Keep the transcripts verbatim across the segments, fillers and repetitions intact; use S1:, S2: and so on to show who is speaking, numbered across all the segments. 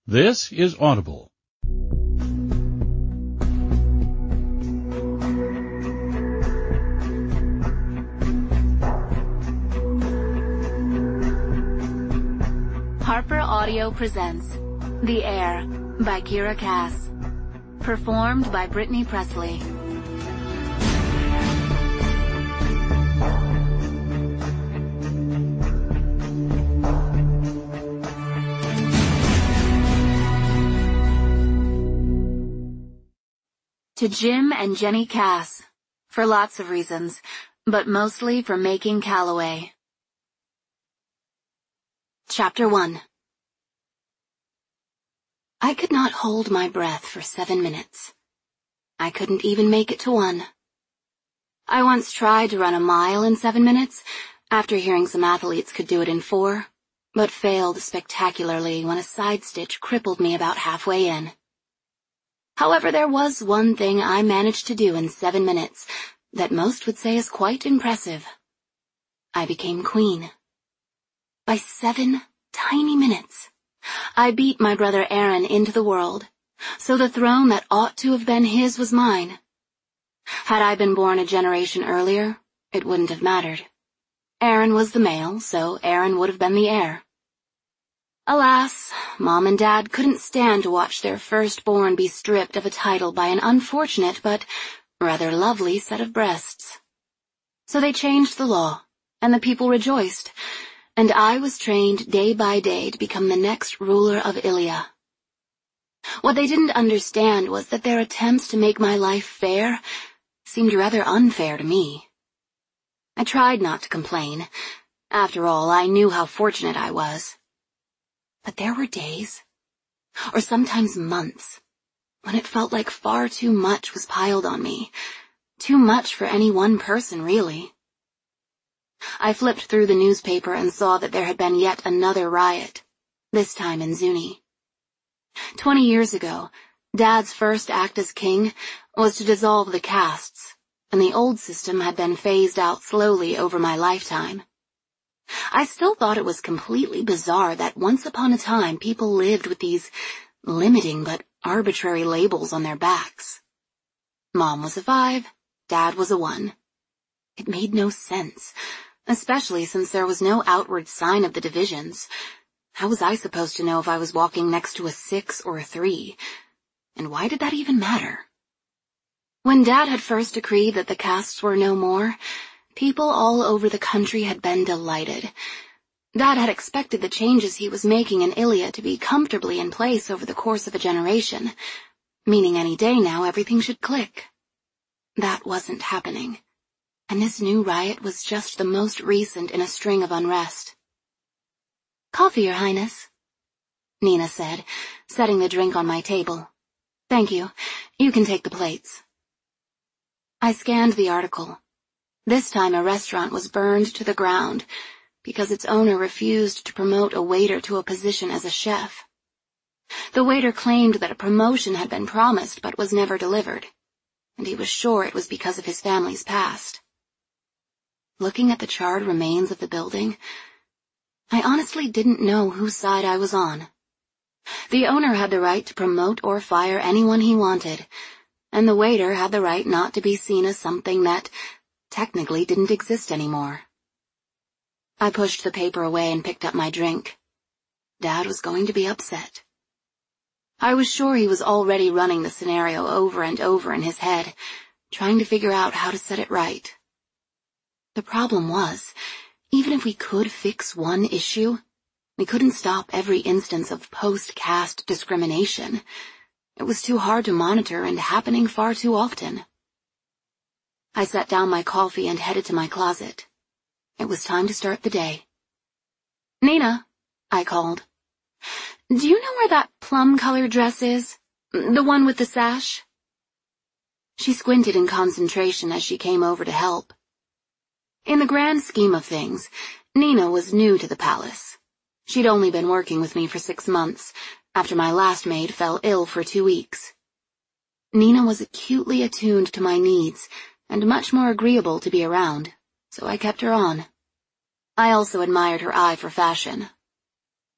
S1: This is Audible.
S2: Harper Audio presents The Air by Kira Cass. Performed by Brittany Presley. To Jim and Jenny Cass, for lots of reasons, but mostly for making Callaway. Chapter one. I could not hold my breath for seven minutes. I couldn't even make it to one. I once tried to run a mile in seven minutes, after hearing some athletes could do it in four, but failed spectacularly when a side stitch crippled me about halfway in. However, there was one thing I managed to do in seven minutes that most would say is quite impressive. I became queen. By seven tiny minutes, I beat my brother Aaron into the world, so the throne that ought to have been his was mine. Had I been born a generation earlier, it wouldn't have mattered. Aaron was the male, so Aaron would have been the heir. Alas, Mom and Dad couldn't stand to watch their firstborn be stripped of a title by an unfortunate but rather lovely set of breasts. So they changed the law, and the people rejoiced, and I was trained day by day to become the next ruler of Ilia. What they didn't understand was that their attempts to make my life fair seemed rather unfair to me. I tried not to complain. After all, I knew how fortunate I was. But there were days, or sometimes months, when it felt like far too much was piled on me. Too much for any one person, really. I flipped through the newspaper and saw that there had been yet another riot, this time in Zuni. Twenty years ago, Dad's first act as king was to dissolve the castes, and the old system had been phased out slowly over my lifetime. I still thought it was completely bizarre that once upon a time people lived with these limiting but arbitrary labels on their backs. Mom was a five, Dad was a one. It made no sense, especially since there was no outward sign of the divisions. How was I supposed to know if I was walking next to a six or a three? And why did that even matter? When Dad had first decreed that the castes were no more, people all over the country had been delighted. Dad had expected the changes he was making in Ilia to be comfortably in place over the course of a generation, meaning any day now everything should click. That wasn't happening, and this new riot was just the most recent in a string of unrest. "Coffee, Your Highness," Nina said, setting the drink on my table. "Thank you. You can take the plates." I scanned the article. This time a restaurant was burned to the ground because its owner refused to promote a waiter to a position as a chef. The waiter claimed that a promotion had been promised but was never delivered, and he was sure it was because of his family's past. Looking at the charred remains of the building, I honestly didn't know whose side I was on. The owner had the right to promote or fire anyone he wanted, and the waiter had the right not to be seen as something that technically didn't exist anymore. I pushed the paper away and picked up my drink. Dad was going to be upset. I was sure he was already running the scenario over and over in his head, trying to figure out how to set it right. The problem was, even if we could fix one issue, we couldn't stop every instance of post-caste discrimination. It was too hard to monitor and happening far too often. I set down my coffee and headed to my closet. It was time to start the day. "Nina," I called. "Do you know where that plum-colored dress is? The one with the sash?" She squinted in concentration as she came over to help. In the grand scheme of things, Nina was new to the palace. She'd only been working with me for six months, after my last maid fell ill for two weeks. Nina was acutely attuned to my needs, and much more agreeable to be around, so I kept her on. I also admired her eye for fashion.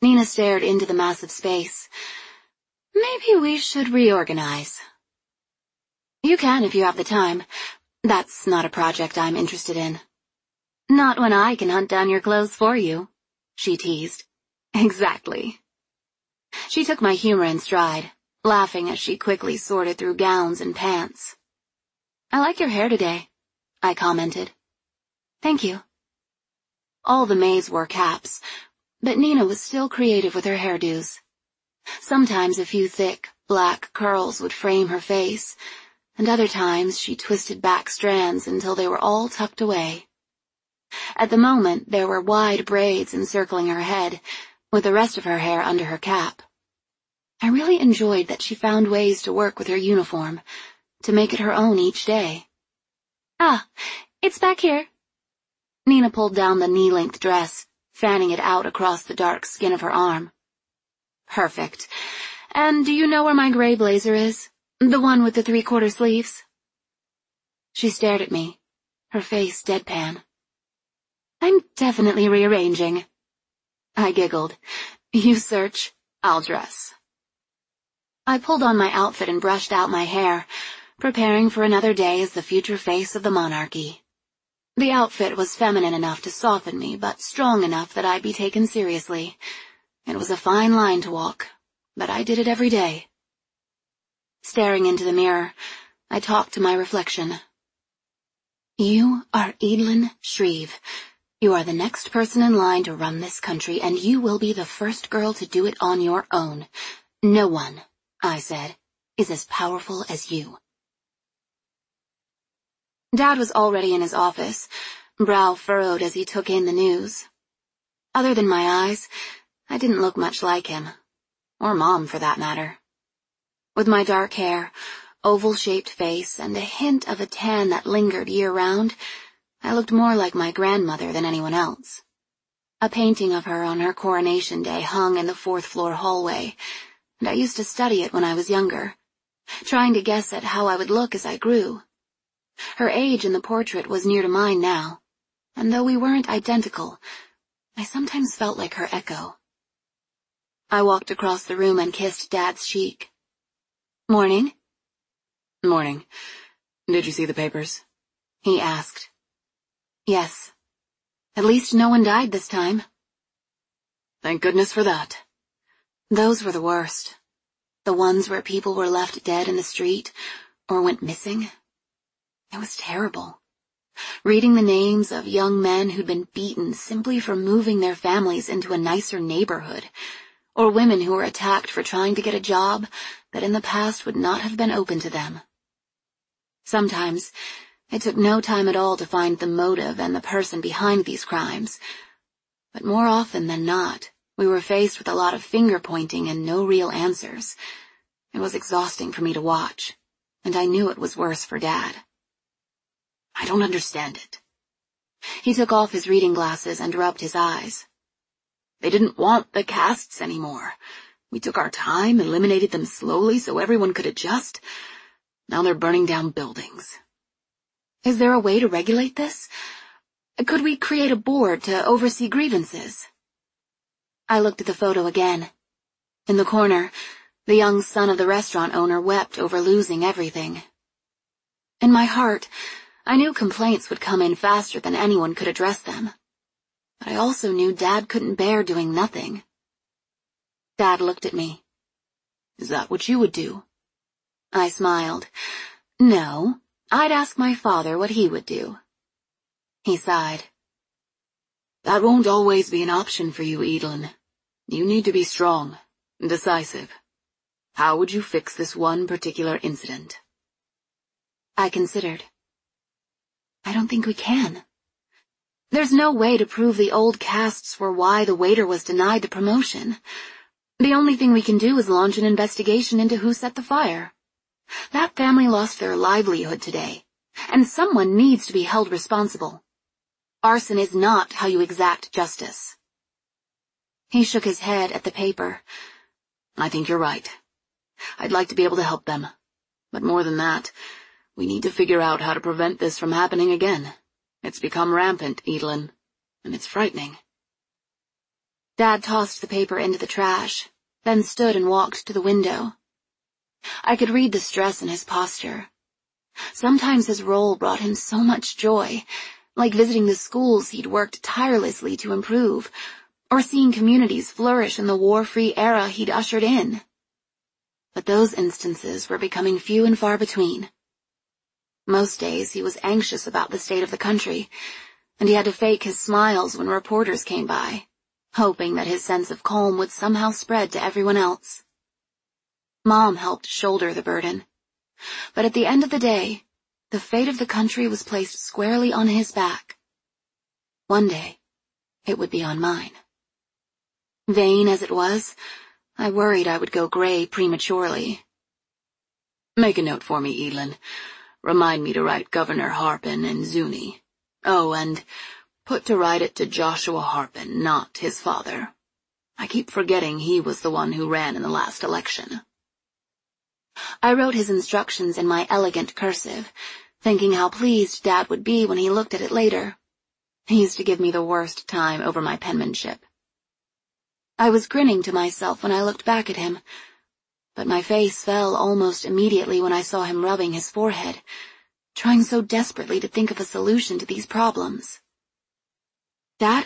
S2: Nina stared into the massive space. Maybe we should reorganize. You can if you have the time. That's not a project I'm interested in. Not when I can hunt down your clothes for you, she teased. Exactly. She took my humor in stride, laughing as she quickly sorted through gowns and pants. I like your hair today, I commented. Thank you. All the maids wore caps, but Nina was still creative with her hairdos. Sometimes a few thick, black curls would frame her face, and other times she twisted back strands until they were all tucked away. At the moment, there were wide braids encircling her head, with the rest of her hair under her cap. I really enjoyed that she found ways to work with her uniform, to make it her own each day. Ah, it's back here. Nina pulled down the knee-length dress, fanning it out across the dark skin of her arm. Perfect. And do you know where my gray blazer is? The one with the three-quarter sleeves? She stared at me, her face deadpan. I'm definitely rearranging. I giggled. You search, I'll dress. I pulled on my outfit and brushed out my hair, preparing for another day as the future face of the monarchy. The outfit was feminine enough to soften me, but strong enough that I'd be taken seriously. It was a fine line to walk, but I did it every day. Staring into the mirror, I talked to my reflection. You are Edelyn Shreve. You are the next person in line to run this country, and you will be the first girl to do it on your own. No one, I said, is as powerful as you. Dad was already in his office, brow furrowed as he took in the news. Other than my eyes, I didn't look much like him, or Mom for that matter. With my dark hair, oval-shaped face, and a hint of a tan that lingered year-round, I looked more like my grandmother than anyone else. A painting of her on her coronation day hung in the fourth-floor hallway, and I used to study it when I was younger, trying to guess at how I would look as I grew. Her age in the portrait was near to mine now, and though we weren't identical, I sometimes felt like her echo. I walked across the room and kissed Dad's cheek. Morning.
S1: Morning. Did you see the papers?
S2: He asked. Yes. At least no one died this time.
S1: Thank goodness for that.
S2: Those were the worst. The ones where people were left dead in the street, or went missing. It was terrible. Reading the names of young men who'd been beaten simply for moving their families into a nicer neighborhood, or women who were attacked for trying to get a job that in the past would not have been open to them. Sometimes, it took no time at all to find the motive and the person behind these crimes, but more often than not, we were faced with a lot of finger-pointing and no real answers. It was exhausting for me to watch, and I knew it was worse for Dad.
S1: I don't understand it.
S2: He took off his reading glasses and rubbed his eyes.
S1: They didn't want the casts anymore. We took our time, eliminated them slowly so everyone could adjust. Now they're burning down buildings.
S2: Is there a way to regulate this? Could we create a board to oversee grievances? I looked at the photo again. In the corner, the young son of the restaurant owner wept over losing everything. In my heart, I knew complaints would come in faster than anyone could address them. But I also knew Dad couldn't bear doing nothing. Dad looked at me.
S1: Is that what you would do?
S2: I smiled. No, I'd ask my father what he would do. He sighed.
S1: That won't always be an option for you, Edelyn. You need to be strong, decisive. How would you fix this one particular incident?
S2: I considered. I don't think we can. There's no way to prove the old casts were why the waiter was denied the promotion. The only thing we can do is launch an investigation into who set the fire. That family lost their livelihood today, and someone needs to be held responsible. Arson is not how you exact justice. He shook his head at the paper.
S1: I think you're right. I'd like to be able to help them. But more than that, we need to figure out how to prevent this from happening again. It's become rampant, Edelyn, and it's frightening.
S2: Dad tossed the paper into the trash, then stood and walked to the window. I could read the stress in his posture. Sometimes his role brought him so much joy, like visiting the schools he'd worked tirelessly to improve, or seeing communities flourish in the war-free era he'd ushered in. But those instances were becoming few and far between. Most days he was anxious about the state of the country, and he had to fake his smiles when reporters came by, hoping that his sense of calm would somehow spread to everyone else. Mom helped shoulder the burden, but at the end of the day, the fate of the country was placed squarely on his back. One day, it would be on mine. Vain as it was, I worried I would go gray prematurely.
S1: Make a note for me, Edelin. Remind me to write Governor Harpin and Zuni. Oh, and put to write it to Joshua Harpin, not his father. I keep forgetting he was the one who ran in the last election.
S2: I wrote his instructions in my elegant cursive, thinking how pleased Dad would be when he looked at it later. He used to give me the worst time over my penmanship. I was grinning to myself when I looked back at him, but my face fell almost immediately when I saw him rubbing his forehead, trying so desperately to think of a solution to these problems. Dad?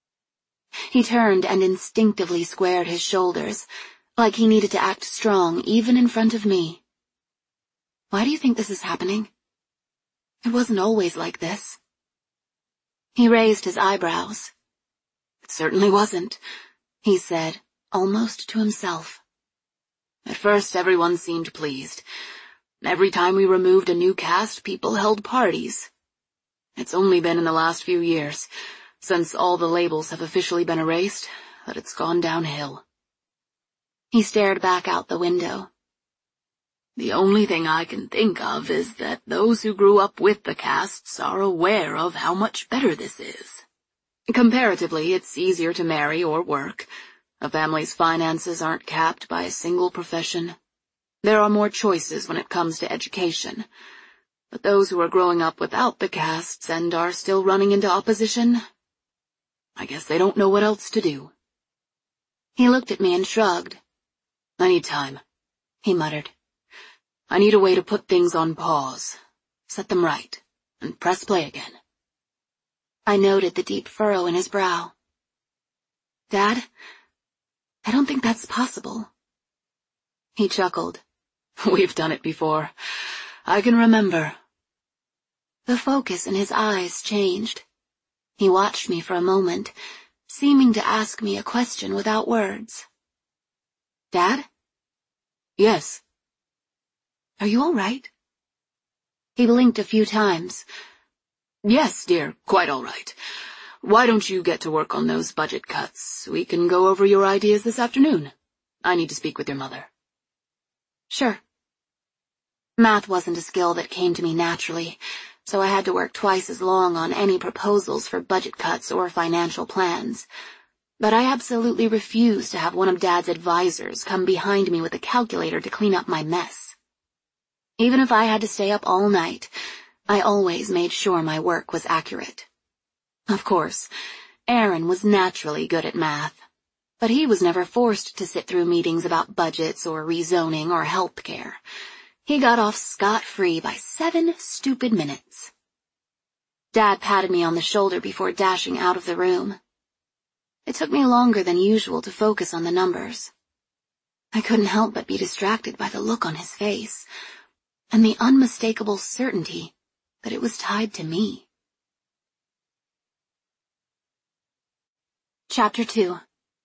S2: He turned and instinctively squared his shoulders, like he needed to act strong even in front of me. Why do you think this is happening? It wasn't always like this. He raised his eyebrows.
S1: It certainly wasn't,
S2: he said, almost to himself.
S1: At first everyone seemed pleased. Every time we removed a new cast, people held parties. It's only been in the last few years, since all the labels have officially been erased, that it's gone downhill.
S2: He stared back out the window.
S1: The only thing I can think of is that those who grew up with the casts are aware of how much better this is. Comparatively, it's easier to marry or work. A family's finances aren't capped by a single profession. There are more choices when it comes to education. But those who are growing up without the castes and are still running into opposition, I guess they don't know what else to do.
S2: He looked at me and shrugged.
S1: I need time,
S2: he muttered.
S1: I need a way to put things on pause, set them right, and press play again.
S2: I noted the deep furrow in his brow. Dad, I don't think that's possible.
S1: He chuckled. We've done it before. I can remember.
S2: The focus in his eyes changed. He watched me for a moment, seeming to ask me a question without words. Dad?
S1: Yes.
S2: Are you all right? He blinked a few times.
S1: Yes, dear, quite all right. Why don't you get to work on those budget cuts? We can go over your ideas this afternoon. I need to speak with your mother.
S2: Sure. Math wasn't a skill that came to me naturally, so I had to work twice as long on any proposals for budget cuts or financial plans. But I absolutely refused to have one of Dad's advisors come behind me with a calculator to clean up my mess. Even if I had to stay up all night, I always made sure my work was accurate. Of course, Aaron was naturally good at math, but he was never forced to sit through meetings about budgets or rezoning or health care. He got off scot-free by seven stupid minutes. Dad patted me on the shoulder before dashing out of the room. It took me longer than usual to focus on the numbers. I couldn't help but be distracted by the look on his face, and the unmistakable certainty that it was tied to me. Chapter two.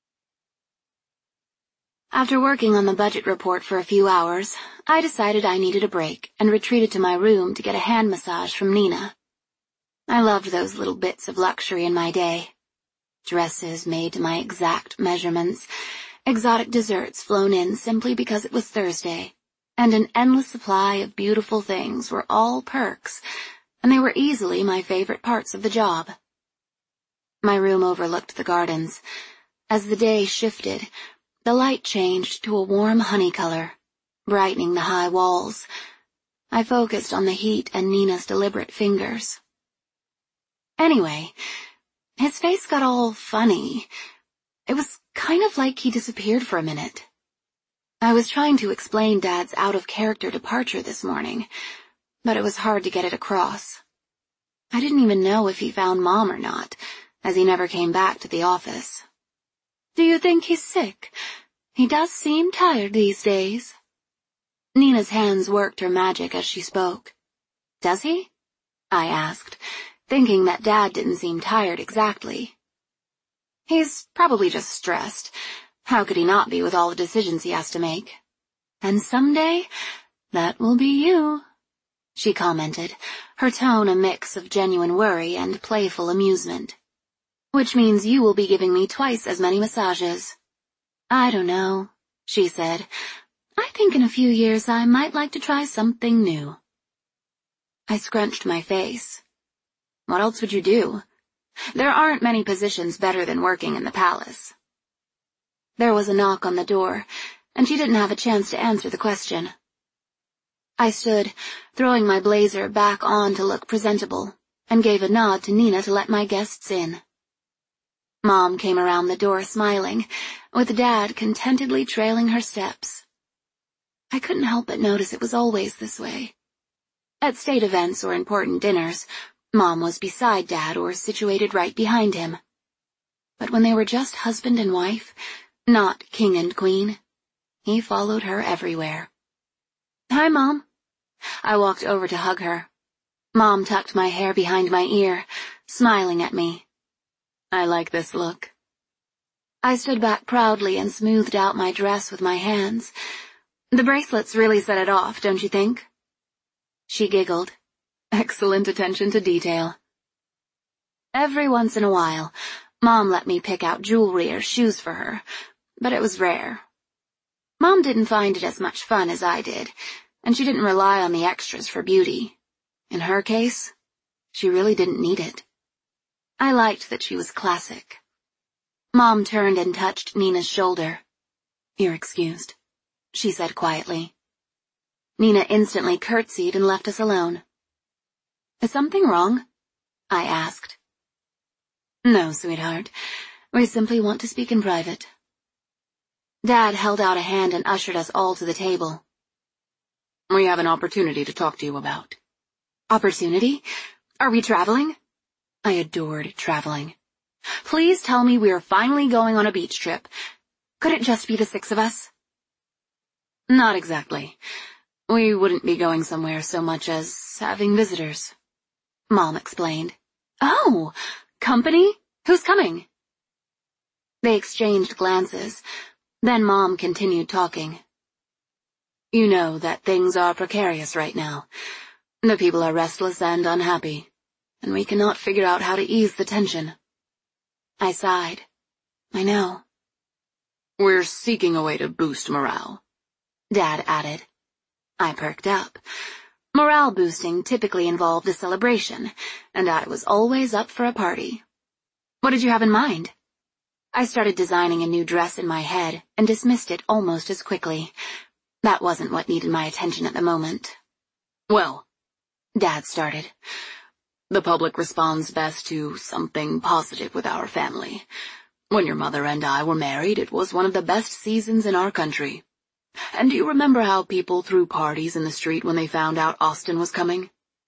S2: After working on the budget report for a few hours, I decided I needed a break and retreated to my room to get a hand massage from Nina. I loved those little bits of luxury in my day. Dresses made to my exact measurements, exotic desserts flown in simply because it was Thursday, and an endless supply of beautiful things were all perks, and they were easily my favorite parts of the job. My room overlooked the gardens. As the day shifted, the light changed to a warm honey color, brightening the high walls. I focused on the heat and Nina's deliberate fingers. Anyway, his face got all funny, It was kind of like he disappeared for a minute. I was trying to explain Dad's out-of-character departure this morning, but it was hard to get it across. I didn't even know if he found Mom or not, as he never came back to the office. "Do you think he's sick? He does seem tired these days." Nina's hands worked her magic as she spoke. "Does he?" I asked, thinking that Dad didn't seem tired exactly. "He's probably just stressed. How could he not be with all the decisions he has to make? And someday, that will be you," she commented, her tone a mix of genuine worry and playful amusement. "Which means you will be giving me twice as many massages." "I don't know," she said. "I think in a few years I might like to try something new." I scrunched my face. What else would you do? There aren't many positions better than working in the palace. There was a knock on the door, and she didn't have a chance to answer the question. I stood, throwing my blazer back on to look presentable, and gave a nod to Nina to let my guests in. Mom came around the door smiling, with Dad contentedly trailing her steps. I couldn't help but notice it was always this way. At state events or important dinners, Mom was beside Dad or situated right behind him. But when they were just husband and wife, not king and queen, he followed her everywhere. "Hi, Mom." I walked over to hug her. Mom tucked my hair behind my ear, smiling at me. "I like this look." I stood back proudly and smoothed out my dress with my hands. "The bracelets really set it off, don't you think?" She giggled. Excellent attention to detail. Every once in a while, Mom let me pick out jewelry or shoes for her, but it was rare. Mom didn't find it as much fun as I did, and she didn't rely on the extras for beauty. In her case, she really didn't need it. I liked that she was classic. Mom turned and touched Nina's shoulder. "You're excused," she said quietly. Nina instantly curtsied and left us alone. "Is something wrong?" I asked. "No, sweetheart. We simply want to speak in private." Dad held out a hand and ushered us all to the table. "We have an opportunity to talk to you about." "Opportunity? Are we traveling?" I adored traveling. "Please tell me we are finally going on a beach trip. Could it just be the six of us?" "Not exactly. We wouldn't be going somewhere so much as having visitors," Mom explained. "Oh, company? Who's coming?" They exchanged glances. Then Mom continued talking. "You know that things are precarious right now. The people are restless and unhappy, and we cannot figure out how to ease the tension." I sighed. "I know." "We're seeking a way to boost morale," Dad added. I perked up. Morale boosting typically involved a celebration, and I was always up for a party. "What did you have in mind?" I started designing a new dress in my head and dismissed it almost as quickly. That wasn't what needed my attention at the moment. "Well," Dad started, "the public responds best to something positive with our family. When your mother and I were married, it was one of the best seasons in our country. And do you remember how people threw parties in the street when they found out Austin was coming?"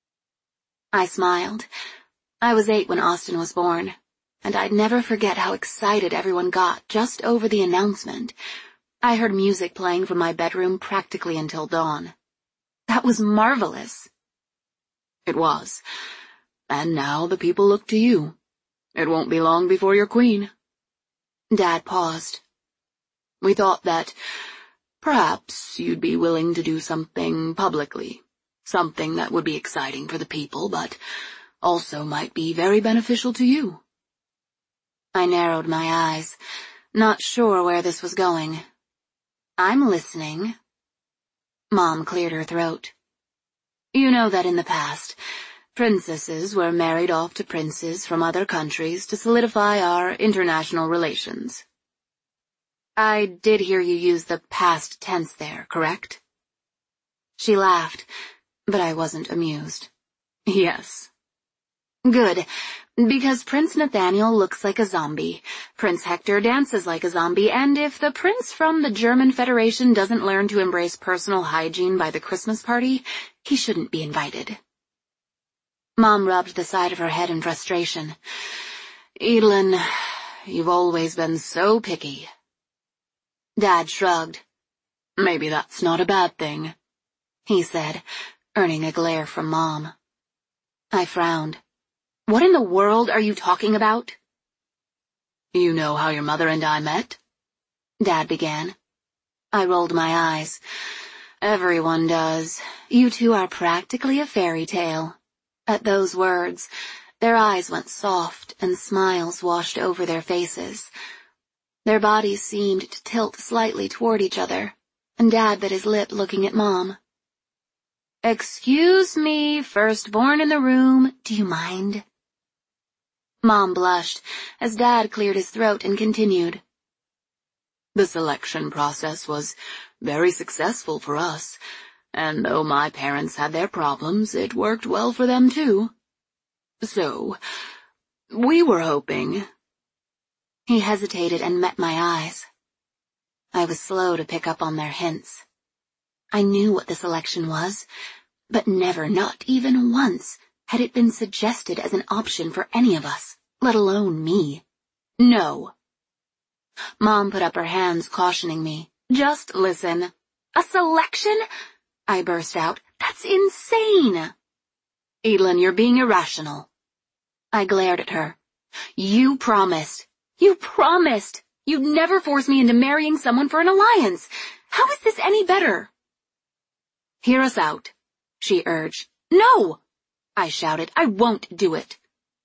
S2: I smiled. I was eight when Austin was born, and I'd never forget how excited everyone got just over the announcement. I heard music playing from my bedroom practically until dawn. That was marvelous. "It was. And now the people look to you. It won't be long before you're queen." Dad paused. "We thought that perhaps you'd be willing to do something publicly, something that would be exciting for the people, but also might be very beneficial to you." I narrowed my eyes, not sure where this was going. "I'm listening." Mom cleared her throat. "You know that in the past, princesses were married off to princes from other countries to solidify our international relations." "I did hear you use the past tense there, correct?" She laughed, but I wasn't amused. "Yes." Good, because Prince Nathaniel looks like a zombie, Prince Hector dances like a zombie, and if the prince from the German Federation doesn't learn to embrace personal hygiene by the Christmas party, he shouldn't be invited. Mom rubbed the side of her head in frustration. Edelyn, you've always been so picky. Dad shrugged. Maybe that's not a bad thing, he said, earning a glare from Mom. I frowned. What in the world are you talking about? You know how your mother and I met? Dad began. I rolled my eyes. Everyone does. You two are practically a fairy tale. At those words, their eyes went soft and smiles washed over their faces. Their bodies seemed to tilt slightly toward each other, and Dad bit his lip looking at Mom. Excuse me, firstborn in the room, do you mind? Mom blushed as Dad cleared his throat and continued. The selection process was very successful for us, and though my parents had their problems, it worked well for them too. So, we were hoping. He hesitated and met my eyes. I was slow to pick up on their hints. I knew what the selection was, but never, not even once, had it been suggested as an option for any of us, let alone me. No. Mom put up her hands, cautioning me. Just listen. A selection? I burst out. That's insane. Edelyn, you're being irrational. I glared at her. You promised. You promised. You'd never force me into marrying someone for an alliance. How is this any better? Hear us out, she urged. No! I shouted. I won't do it.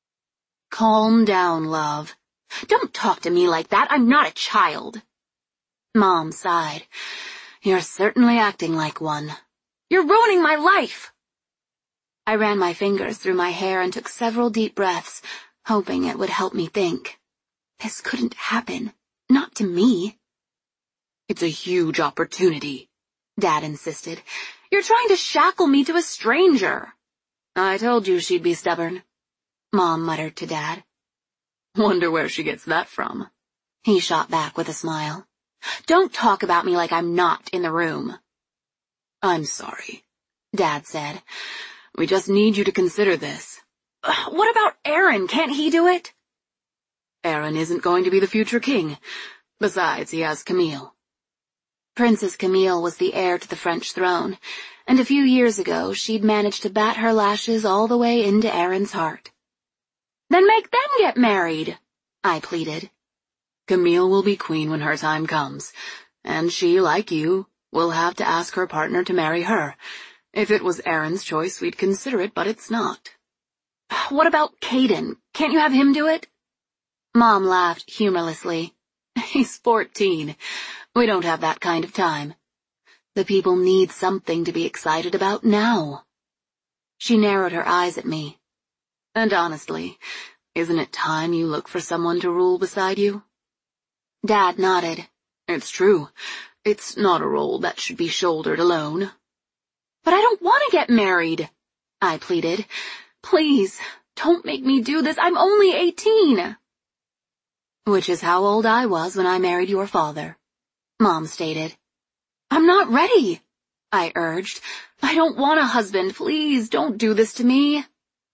S2: Calm down, love. Don't talk to me like that. I'm not a child. Mom sighed. You're certainly acting like one. You're ruining my life. I ran my fingers through my hair and took several deep breaths, hoping it would help me think. This couldn't happen. Not to me. It's a huge opportunity, Dad insisted. You're trying to shackle me to a stranger. I told you she'd be stubborn, Mom muttered to Dad. Wonder where she gets that from. He shot back with a smile. Don't talk about me like I'm not in the room. I'm sorry, Dad said. We just need you to consider this. What about Aaron? Can't he do it? Aaron isn't going to be the future king. Besides, he has Camille. Princess Camille was the heir to the French throne, and a few years ago she'd managed to bat her lashes all the way into Aaron's heart. Then make them get married, I pleaded. Camille will be queen when her time comes, and she, like you, will have to ask her partner to marry her. If it was Aaron's choice, we'd consider it, but it's not. What about Caden? Can't you have him do it? Mom laughed humorlessly. He's fourteen. We don't have that kind of time. The people need something to be excited about now. She narrowed her eyes at me. And honestly, isn't it time you look for someone to rule beside you? Dad nodded. It's true. It's not a role that should be shouldered alone. But I don't want to get married, I pleaded. Please, don't make me do this. I'm only eighteen. Which is how old I was when I married your father, Mom stated. I'm not ready, I urged. I don't want a husband. Please don't do this to me.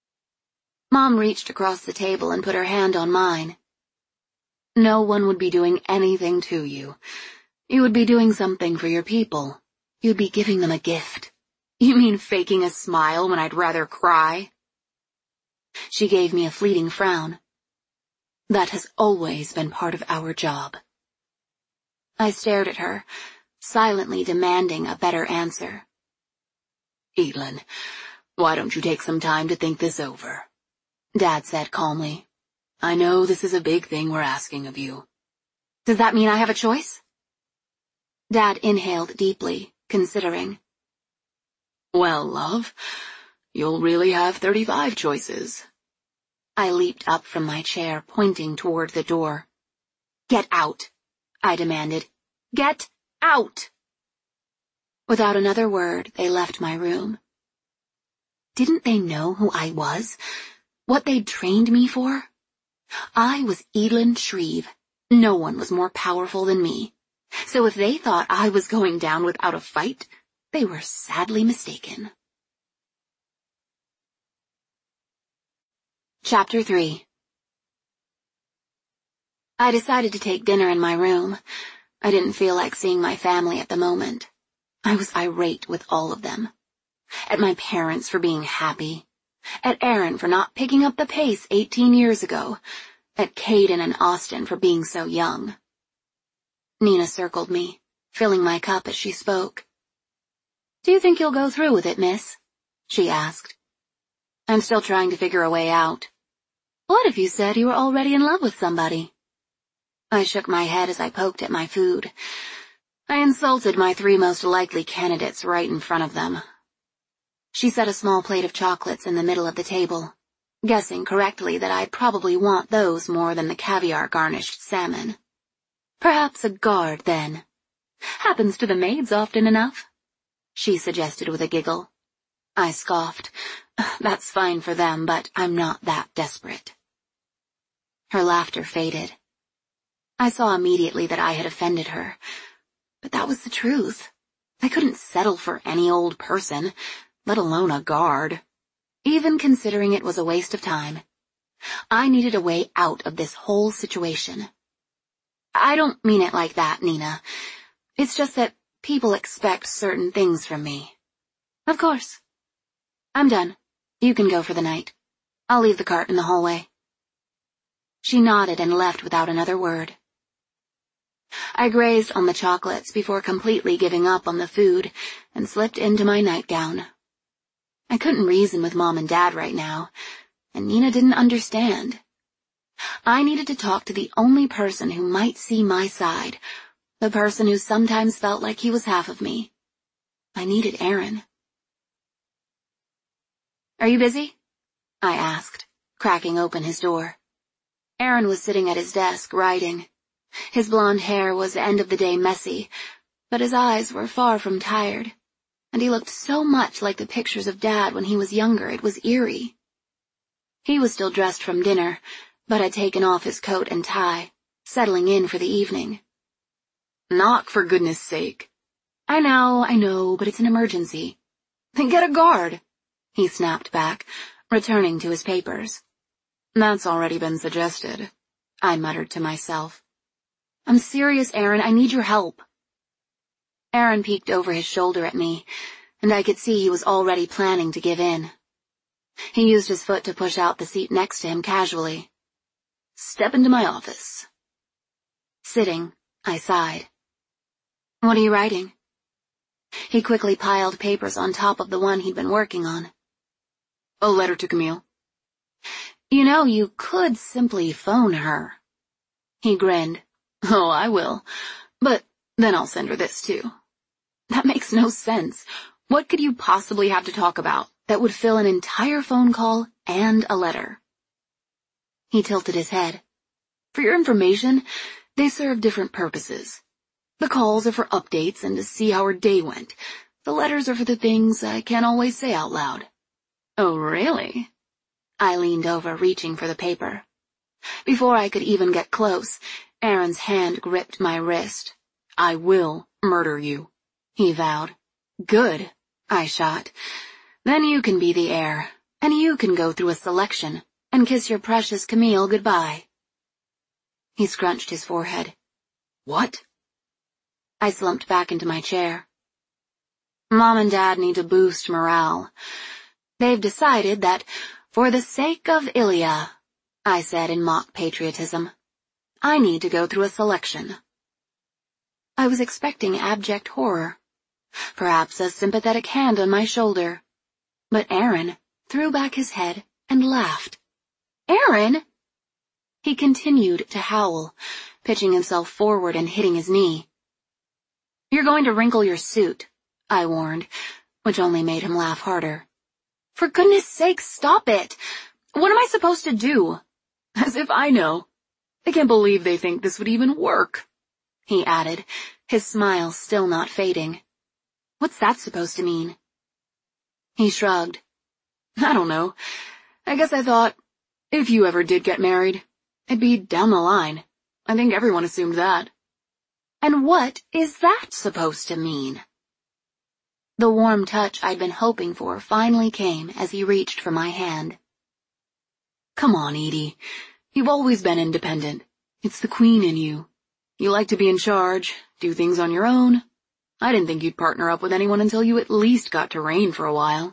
S2: Mom reached across the table and put her hand on mine. No one would be doing anything to you. You would be doing something for your people. You'd be giving them a gift. You mean faking a smile when I'd rather cry? She gave me a fleeting frown. That has always been part of our job. I stared at her, silently demanding a better answer. Edelyn, why don't you take some time to think this over? Dad said calmly. I know this is a big thing we're asking of you. Does that mean I have a choice? Dad inhaled deeply, considering. Well, love, you'll really have thirty-five choices. I leaped up from my chair, pointing toward the door. Get out, I demanded. Get out! Without another word, they left my room. Didn't they know who I was? What they'd trained me for? I was Edelyn Shreve. No one was more powerful than me. So if they thought I was going down without a fight, they were sadly mistaken. Chapter three. I decided to take dinner in my room. I didn't feel like seeing my family at the moment. I was irate with all of them. At my parents for being happy. At Aaron for not picking up the pace eighteen years ago. At Caden and Austin for being so young. Nina circled me, filling my cup as she spoke. "Do you think you'll go through with it, miss?" she asked. "I'm still trying to figure a way out." "What if you said you were already in love with somebody?" I shook my head as I poked at my food. I insulted my three most likely candidates right in front of them. She set a small plate of chocolates in the middle of the table, guessing correctly that I'd probably want those more than the caviar-garnished salmon. "Perhaps a guard, then. Happens to the maids often enough," she suggested with a giggle. I scoffed. That's fine for them, but I'm not that desperate. Her laughter faded. I saw immediately that I had offended her, but that was the truth. I couldn't settle for any old person, let alone a guard, even considering it was a waste of time. I needed a way out of this whole situation. I don't mean it like that, Nina. It's just that people expect certain things from me. Of course. I'm done. You can go for the night. I'll leave the cart in the hallway. She nodded and left without another word. I grazed on the chocolates before completely giving up on the food and slipped into my nightgown. I couldn't reason with Mom and Dad right now, and Nina didn't understand. I needed to talk to the only person who might see my side, the person who sometimes felt like he was half of me. I needed Aaron. "Are you busy?" I asked, cracking open his door. Aaron was sitting at his desk, writing. His blonde hair was end-of-the-day messy, but his eyes were far from tired, and he looked so much like the pictures of Dad when he was younger it was eerie. He was still dressed from dinner, but had taken off his coat and tie, settling in for the evening. "Knock, for goodness sake." "I know, I know, but it's an emergency." "Then get a guard," he snapped back, returning to his papers. "That's already been suggested," I muttered to myself. "I'm serious, Aaron, I need your help." Aaron peeked over his shoulder at me, and I could see he was already planning to give in. He used his foot to push out the seat next to him casually. "Step into my office." Sitting, I sighed. "What are you writing?" He quickly piled papers on top of the one he'd been working on. "A letter to Camille." "You know, you could simply phone her." He grinned. "Oh, I will. But then I'll send her this, too." "That makes no sense. What could you possibly have to talk about that would fill an entire phone call and a letter?" He tilted his head. "For your information, they serve different purposes. The calls are for updates and to see how her day went. The letters are for the things I can't always say out loud." "Oh, really?" I leaned over, reaching for the paper. Before I could even get close, Aaron's hand gripped my wrist. "I will murder you," he vowed. "Good," I shot. "Then you can be the heir, and you can go through a selection and kiss your precious Camille goodbye." He scrunched his forehead. "What?" I slumped back into my chair. Mom and Dad need to boost morale. They've decided that, for the sake of Ilya, I said in mock patriotism, I need to go through a selection. I was expecting abject horror, perhaps a sympathetic hand on my shoulder, but Aaron threw back his head and laughed. "Aaron!" He continued to howl, pitching himself forward and hitting his knee. "You're going to wrinkle your suit," I warned, which only made him laugh harder. "For goodness sake, stop it! What am I supposed to do?" "As if I know. I can't believe they think this would even work," he added, his smile still not fading. "What's that supposed to mean?" He shrugged. "I don't know. I guess I thought,
S1: If you ever did get married, it'd be down the line. I think everyone assumed that.
S2: And what is that supposed to mean? The warm touch I'd been hoping for finally came as he reached for my hand.
S1: Come on, Edie. You've always been independent. It's the queen in you. You like to be in charge, do things on your own. I didn't think you'd partner up with anyone until you at least got to reign for a while.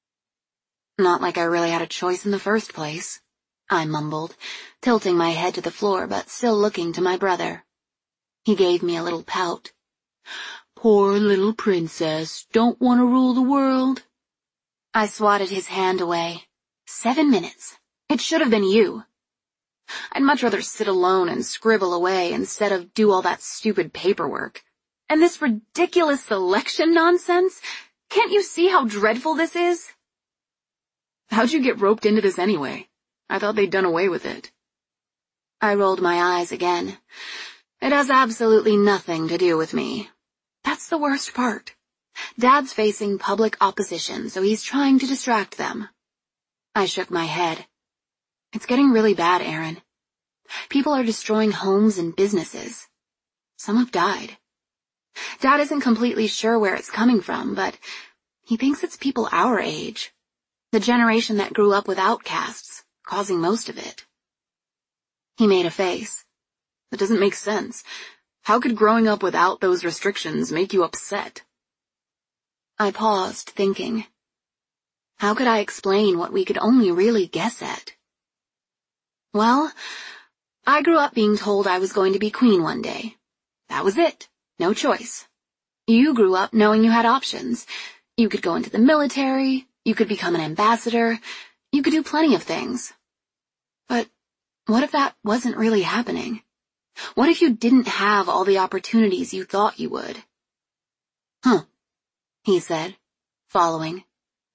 S2: Not like I really had a choice in the first place, I mumbled, tilting my head to the floor but still looking to my brother. He gave me a little pout.
S1: Poor little princess, don't want to rule the world.
S2: I swatted his hand away. Seven minutes. It should have been you.
S1: I'd much rather sit alone and scribble away instead of do all that stupid paperwork.
S2: And this ridiculous selection nonsense? Can't you see how dreadful this is?
S1: How'd you get roped into this anyway? I thought they'd done away with it.
S2: I rolled my eyes again. It has absolutely nothing to do with me. That's the worst part. Dad's facing public opposition, so he's trying to distract them. I shook my head. It's getting really bad, Aaron. People are destroying homes and businesses. Some have died. Dad isn't completely sure where it's coming from, but he thinks it's people our age. The generation that grew up with outcasts, causing most of it. He made a face.
S1: That doesn't make sense. How could growing up without those restrictions make you upset?
S2: I paused, thinking. How could I explain what we could only really guess at? Well, I grew up being told I was going to be queen one day. That was it. No choice. You grew up knowing you had options. You could go into the military, you could become an ambassador, you could do plenty of things. But what if that wasn't really happening? What if you didn't have all the opportunities you thought you would?
S1: Huh,
S2: he said, following.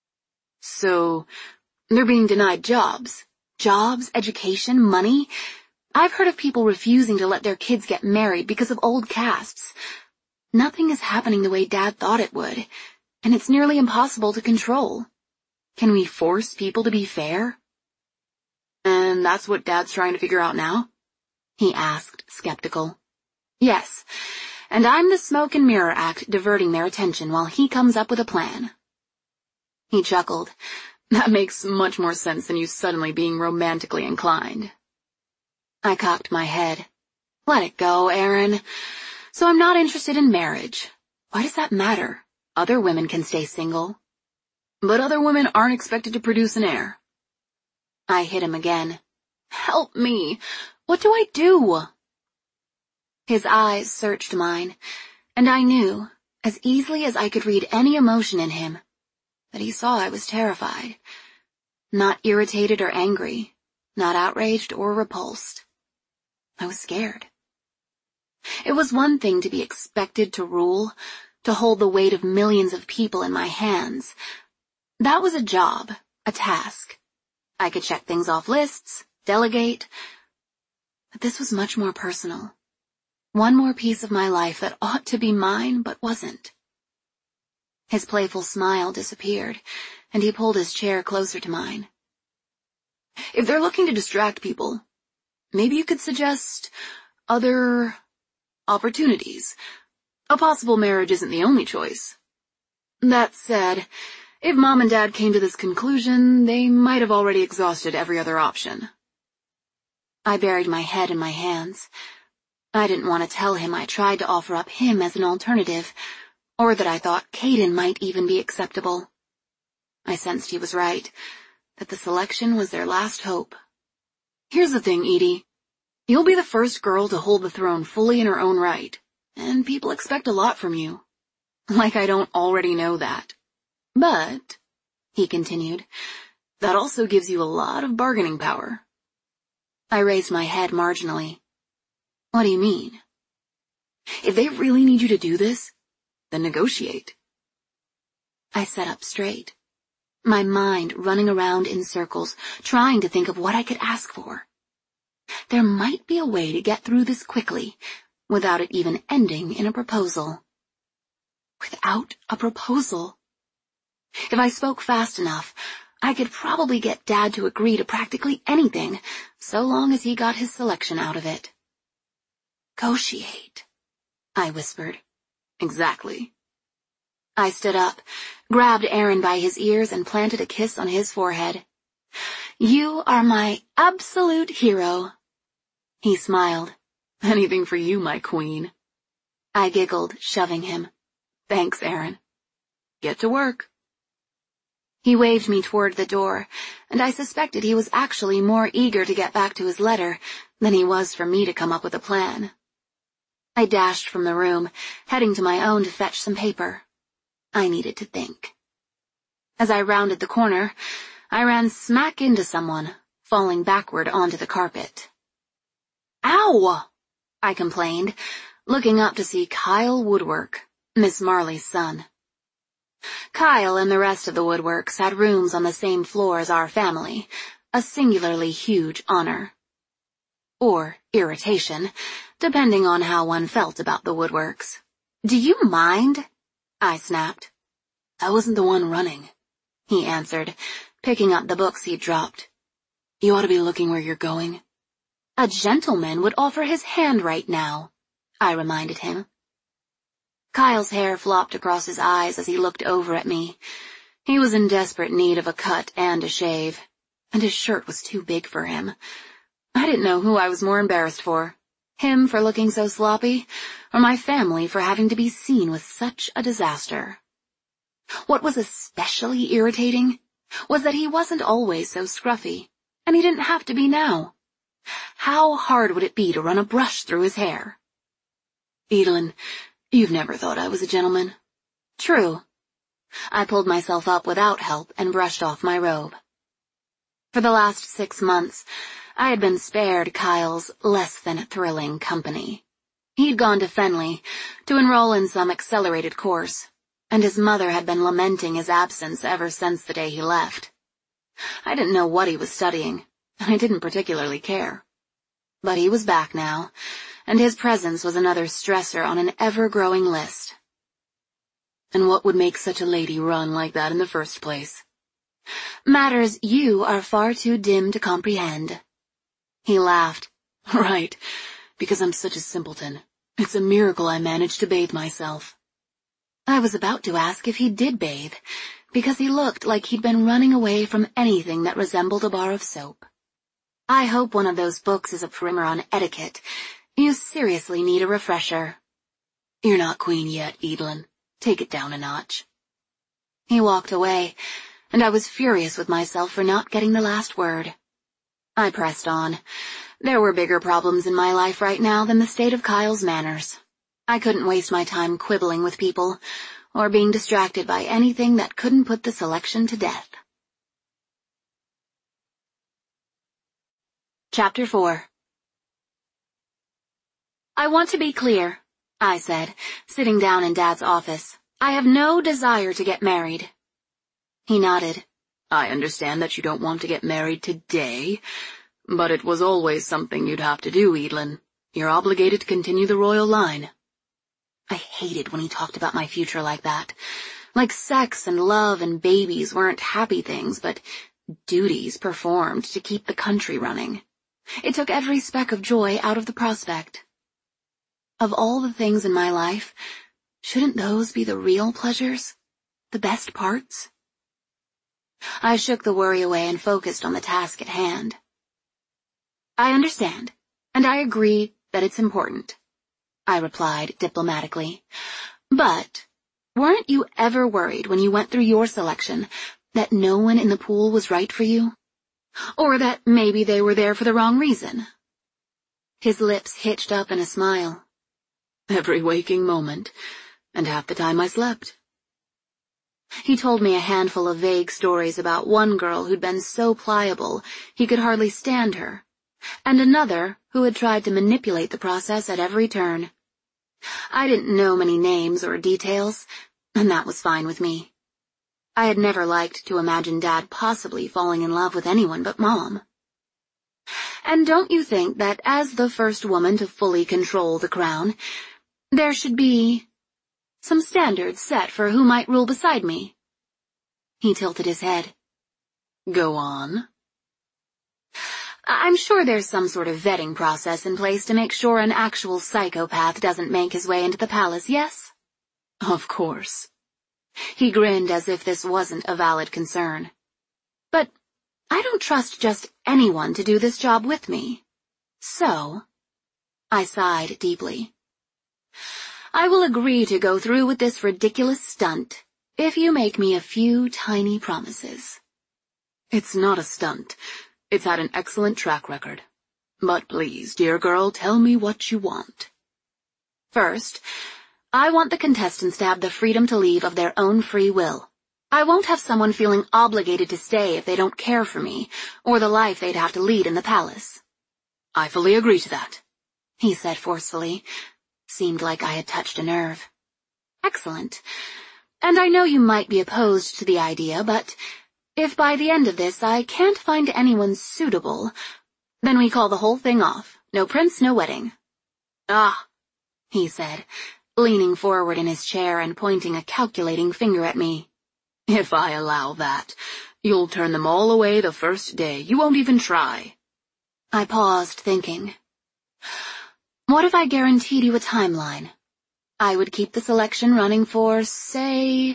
S1: So, they're being denied jobs.
S2: Jobs, education, money. I've heard of people refusing to let their kids get married because of old castes. Nothing is happening the way Dad thought it would, and it's nearly impossible to control. Can we force people to be fair?
S1: And that's what Dad's trying to figure out now?
S2: He asked, skeptical. Yes, and I'm the smoke and mirror act diverting their attention while he comes up with a plan. He chuckled.
S1: That makes much more sense than you suddenly being romantically inclined.
S2: I cocked my head. Let it go, Aaron. So I'm not interested in marriage. Why does that matter? Other women can stay single.
S1: But other women aren't expected to produce an heir.
S2: I hit him again. Help me. What do I do? His eyes searched mine, and I knew, as easily as I could read any emotion in him, that he saw I was terrified. Not irritated or angry, not outraged or repulsed. I was scared. It was one thing to be expected to rule, to hold the weight of millions of people in my hands. That was a job, a task. I could check things off lists, delegate. But this was much more personal. One more piece of my life that ought to be mine but wasn't. His playful smile disappeared, and he pulled his chair closer to mine.
S1: If they're looking to distract people, maybe you could suggest other opportunities. A possible marriage isn't the only choice. That said, if Mom and Dad came to this conclusion, they might have already exhausted every other option.
S2: I buried my head in my hands. I didn't want to tell him I tried to offer up him as an alternative, or that I thought Caden might even be acceptable. I sensed he was right, that the selection was their last hope.
S1: Here's the thing, Edie. You'll be the first girl to hold the throne fully in her own right, and people expect a lot from you. Like I don't already know that. But, he continued, that also gives you a lot of bargaining power.
S2: I raised my head marginally. What do you mean?
S1: If they really need you to do this, then negotiate.
S2: I sat up straight, my mind running around in circles, trying to think of what I could ask for. There might be a way to get through this quickly, without it even ending in a proposal. Without a proposal? If I spoke fast enough, I could probably get Dad to agree to practically anything, so long as he got his selection out of it. Negotiate, I whispered.
S1: Exactly.
S2: I stood up, grabbed Aaron by his ears, and planted a kiss on his forehead. You are my absolute hero. He smiled.
S1: Anything for you, my queen.
S2: I giggled, shoving him. Thanks, Aaron.
S1: Get to work.
S2: He waved me toward the door, and I suspected he was actually more eager to get back to his letter than he was for me to come up with a plan. I dashed from the room, heading to my own to fetch some paper. I needed to think. As I rounded the corner, I ran smack into someone, falling backward onto the carpet. Ow! I complained, looking up to see Kyle Woodwork, Miss Marley's son. Kyle and the rest of the Woodworks had rooms on the same floor as our family, a singularly huge honor. Or irritation, depending on how one felt about the Woodworks. Do you mind? I snapped.
S1: I wasn't the one running,
S2: he answered, picking up the books he'd dropped.
S1: You ought to be looking where you're going.
S2: A gentleman would offer his hand right now, I reminded him. Kyle's hair flopped across his eyes as he looked over at me. He was in desperate need of a cut and a shave, and his shirt was too big for him. I didn't know who I was more embarrassed for, him for looking so sloppy, or my family for having to be seen with such a disaster. What was especially irritating was that he wasn't always so scruffy, and he didn't have to be now. How hard would it be to run a brush through his hair?
S1: Edelyn, you've never thought I was a gentleman.
S2: True. I pulled myself up without help and brushed off my robe. For the last six months, I had been spared Kyle's less-than-thrilling company. He'd gone to Fenley to enroll in some accelerated course, and his mother had been lamenting his absence ever since the day he left. I didn't know what he was studying, and I didn't particularly care. But he was back now, and his presence was another stressor on an ever-growing list.
S1: And what would make such a lady run like that in the first place?
S2: Matters you are far too dim to comprehend. He laughed.
S1: Right, because I'm such a simpleton. It's a miracle I managed to bathe myself.
S2: I was about to ask if he did bathe, because he looked like he'd been running away from anything that resembled a bar of soap. I hope one of those books is a primer on etiquette. You seriously need a refresher.
S1: You're not queen yet, Edelyn. Take it down a notch.
S2: He walked away, and I was furious with myself for not getting the last word. I pressed on. There were bigger problems in my life right now than the state of Kyle's manners. I couldn't waste my time quibbling with people, or being distracted by anything that couldn't put the selection to death. Chapter four. I want to be clear, I said, sitting down in Dad's office. I have no desire to get married. He nodded.
S1: I understand that you don't want to get married today, but it was always something you'd have to do, Edelyn. You're obligated to continue the royal line.
S2: I hated when he talked about my future like that. Like sex and love and babies weren't happy things, but duties performed to keep the country running. It took every speck of joy out of the prospect. Of all the things in my life, shouldn't those be the real pleasures? The best parts? I shook the worry away and focused on the task at hand. I understand, and I agree that it's important, I replied diplomatically. But weren't you ever worried when you went through your selection that no one in the pool was right for you? Or that maybe they were there for the wrong reason? His lips hitched up in a smile.
S1: Every waking moment, and half the time I slept.
S2: He told me a handful of vague stories about one girl who'd been so pliable he could hardly stand her, and another who had tried to manipulate the process at every turn. I didn't know many names or details, and that was fine with me. I had never liked to imagine Dad possibly falling in love with anyone but Mom. And don't you think that as the first woman to fully control the crown, there should be some standards set for who might rule beside me? He tilted his head.
S1: Go on.
S2: I'm sure there's some sort of vetting process in place to make sure an actual psychopath doesn't make his way into the palace, yes?
S1: Of course.
S2: He grinned as if this wasn't a valid concern. But I don't trust just anyone to do this job with me. So, I sighed deeply. I will agree to go through with this ridiculous stunt if you make me a few tiny promises.
S1: It's not a stunt. It's had an excellent track record. But please, dear girl, tell me what you want.
S2: First, I want the contestants to have the freedom to leave of their own free will. I won't have someone feeling obligated to stay if they don't care for me, or the life they'd have to lead in the palace.
S1: I fully agree to that,
S2: he said forcefully. Seemed like I had touched a nerve. Excellent. And I know you might be opposed to the idea, but if by the end of this I can't find anyone suitable, then we call the whole thing off. No prince, no wedding.
S1: Ah,
S2: he said, leaning forward in his chair and pointing a calculating finger at me.
S1: If I allow that, you'll turn them all away the first day. You won't even try.
S2: I paused, thinking. What if I guaranteed you a timeline? I would keep the selection running for, say,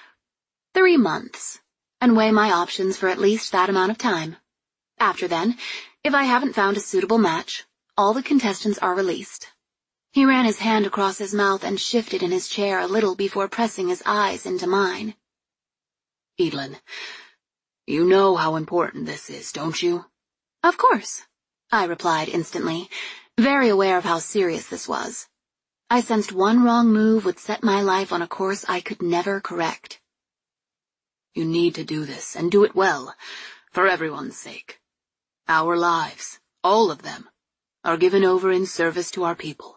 S2: three months, and weigh my options for at least that amount of time. After then, if I haven't found a suitable match, all the contestants are released. He ran his hand across his mouth and shifted in his chair a little before pressing his eyes into mine.
S1: Edelyn, you know how important this is, don't you?
S2: Of course, I replied instantly, very aware of how serious this was. I sensed one wrong move would set my life on a course I could never correct.
S1: You need to do this, and do it well, for everyone's sake. Our lives, all of them, are given over in service to our people.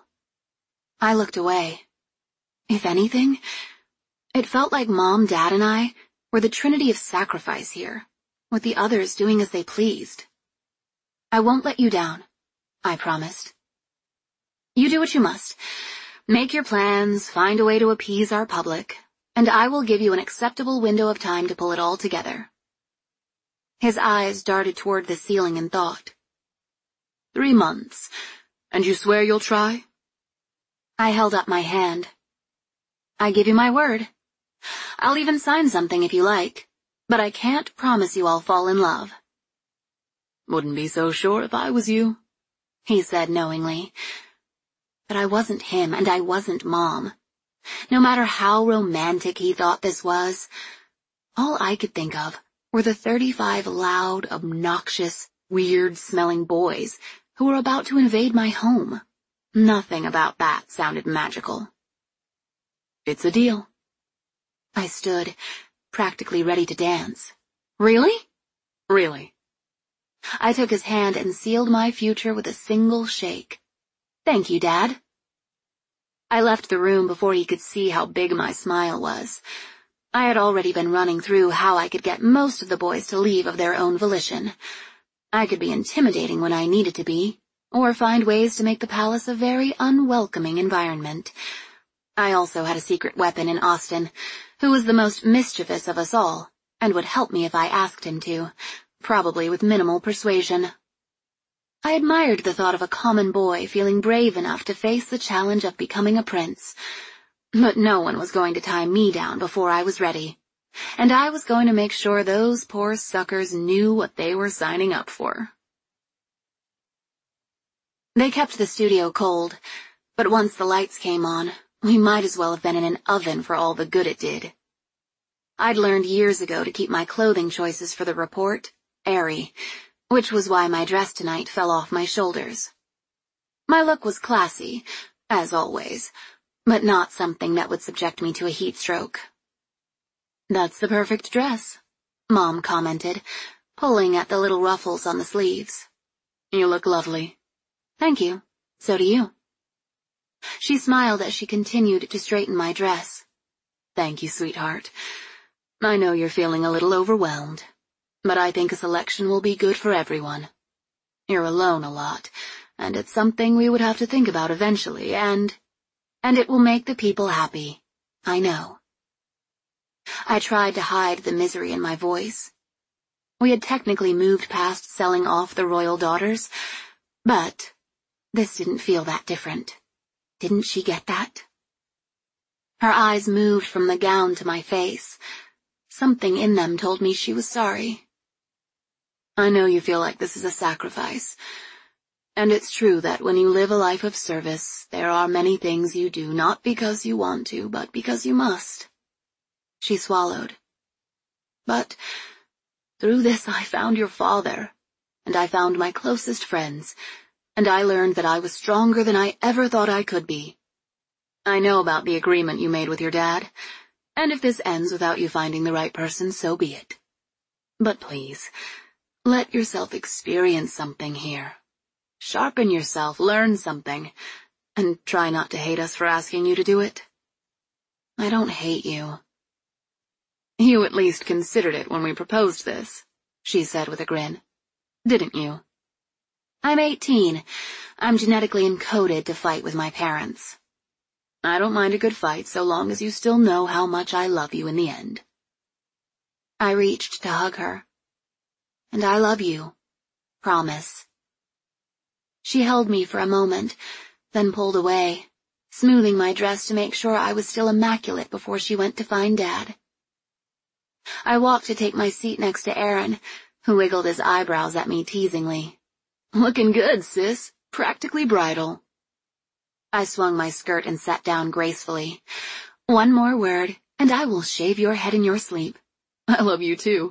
S2: I looked away. If anything, it felt like Mom, Dad, and I were the trinity of sacrifice here, with the others doing as they pleased. I won't let you down, I promised. You do what you must. Make your plans, find a way to appease our public, and I will give you an acceptable window of time to pull it all together. His eyes darted toward the ceiling in thought.
S1: Three months, and you swear you'll try?
S2: I held up my hand. I give you my word. I'll even sign something if you like, but I can't promise you I'll fall in love.
S1: Wouldn't be so sure if I was you,
S2: he said knowingly. But I wasn't him, and I wasn't Mom. No matter how romantic he thought this was, all I could think of were the thirty-five loud, obnoxious, weird-smelling boys who were about to invade my home. Nothing about that sounded magical.
S1: It's a deal.
S2: I stood, practically ready to dance. Really?
S1: Really.
S2: I took his hand and sealed my future with a single shake. Thank you, Dad. I left the room before he could see how big my smile was. I had already been running through how I could get most of the boys to leave of their own volition. I could be intimidating when I needed to be, or find ways to make the palace a very unwelcoming environment. I also had a secret weapon in Austin, who was the most mischievous of us all, and would help me if I asked him to, probably with minimal persuasion. I admired the thought of a common boy feeling brave enough to face the challenge of becoming a prince. But no one was going to tie me down before I was ready, and I was going to make sure those poor suckers knew what they were signing up for. They kept the studio cold, but once the lights came on, we might as well have been in an oven for all the good it did. I'd learned years ago to keep my clothing choices for the report airy, which was why my dress tonight fell off my shoulders. My look was classy, as always, but not something that would subject me to a heat stroke. That's the perfect dress, Mom commented, pulling at the little ruffles on the sleeves.
S1: You look lovely.
S2: Thank you. So do you. She smiled as she continued to straighten my dress.
S1: Thank you, sweetheart. I know you're feeling a little overwhelmed, but I think a selection will be good for everyone. You're alone a lot, and it's something we would have to think about eventually, and...
S2: And it will make the people happy. I know. I tried to hide the misery in my voice. We had technically moved past selling off the royal daughters, but this didn't feel that different. Didn't she get that? Her eyes moved from the gown to my face. Something in them told me she was sorry. I know you feel like this is a sacrifice, and it's true that when you live a life of service, there are many things you do not because you want to, but because you must. She swallowed. But through this I found your father, and I found my closest friends, and I learned that I was stronger than I ever thought I could be. I know about the agreement you made with your dad, and if this ends without you finding the right person, so be it. But please, let yourself experience something here. Sharpen yourself, learn something, and try not to hate us for asking you to do it. I don't hate you. You at least considered it when we proposed this, she said with a grin. Didn't you? I'm eighteen. I'm genetically encoded to fight with my parents. I don't mind a good fight so long as you still know how much I love you in the end. I reached to hug her. And I love you. Promise. She held me for a moment, then pulled away, smoothing my dress to make sure I was still immaculate before she went to find Dad. I walked to take my seat next to Aaron, who wiggled his eyebrows at me teasingly. Looking good, sis. Practically bridal. I swung my skirt and sat down gracefully. One more word, and I will shave your head in your sleep. I love you too.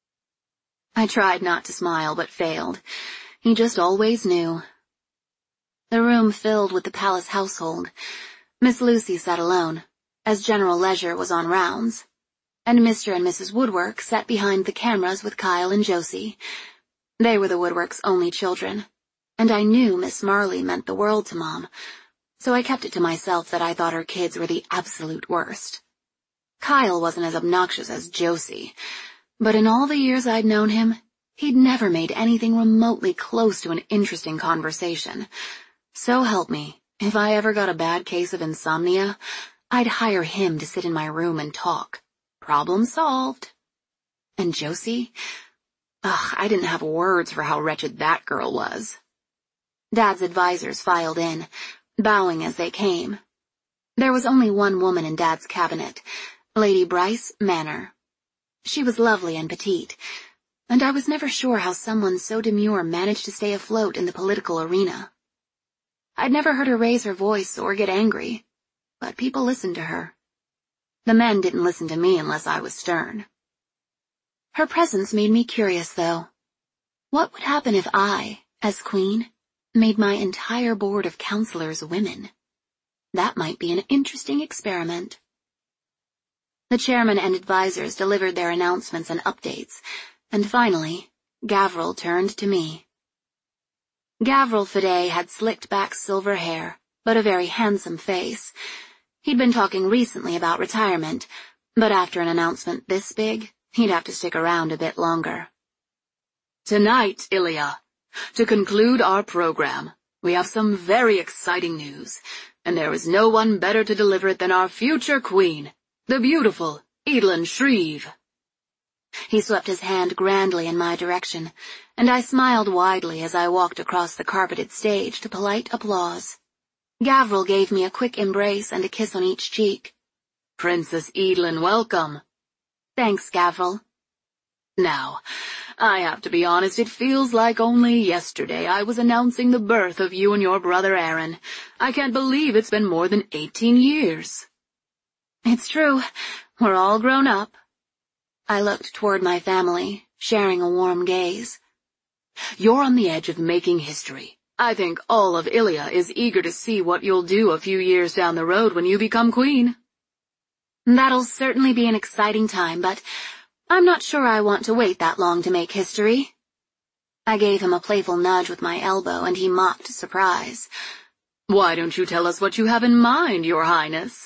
S2: I tried not to smile, but failed. He just always knew. The room filled with the palace household. Miss Lucy sat alone, as General Leisure was on rounds, and Mister and Missus Woodwork sat behind the cameras with Kyle and Josie. They were the Woodworks' only children, and I knew Miss Marley meant the world to Mom, so I kept it to myself that I thought her kids were the absolute worst. Kyle wasn't as obnoxious as Josie, but in all the years I'd known him, he'd never made anything remotely close to an interesting conversation. So help me, if I ever got a bad case of insomnia, I'd hire him to sit in my room and talk. Problem solved. And Josie? Ugh, I didn't have words for how wretched that girl was. Dad's advisors filed in, bowing as they came. There was only one woman in Dad's cabinet, Lady Bryce Manor. She was lovely and petite, and I was never sure how someone so demure managed to stay afloat in the political arena. I'd never heard her raise her voice or get angry, but people listened to her. The men didn't listen to me unless I was stern. Her presence made me curious, though. What would happen if I, as queen, made my entire board of counselors women? That might be an interesting experiment. The chairman and advisors delivered their announcements and updates, and finally, Gavril turned to me. Gavril Fade had slicked-back silver hair, but a very handsome face. He'd been talking recently about retirement, but after an announcement this big, he'd have to stick around a bit longer. Tonight, Ilya, to conclude our program, we have some very exciting news, and there is no one better to deliver it than our future queen, the beautiful Edelyn Shreve. He swept his hand grandly in my direction, and I smiled widely as I walked across the carpeted stage to polite applause. Gavril gave me a quick embrace and a kiss on each cheek. Princess Edelyn, welcome. Thanks, Gavril. Now, I have to be honest, it feels like only yesterday I was announcing the birth of you and your brother Aaron. I can't believe it's been more than eighteen years. It's true. We're all grown up. I looked toward my family, sharing a warm gaze. You're on the edge of making history. I think all of Ilya is eager to see what you'll do a few years down the road when you become queen. That'll certainly be an exciting time, but I'm not sure I want to wait that long to make history. I gave him a playful nudge with my elbow, and he mocked surprise. Why don't you tell us what you have in mind, Your Highness?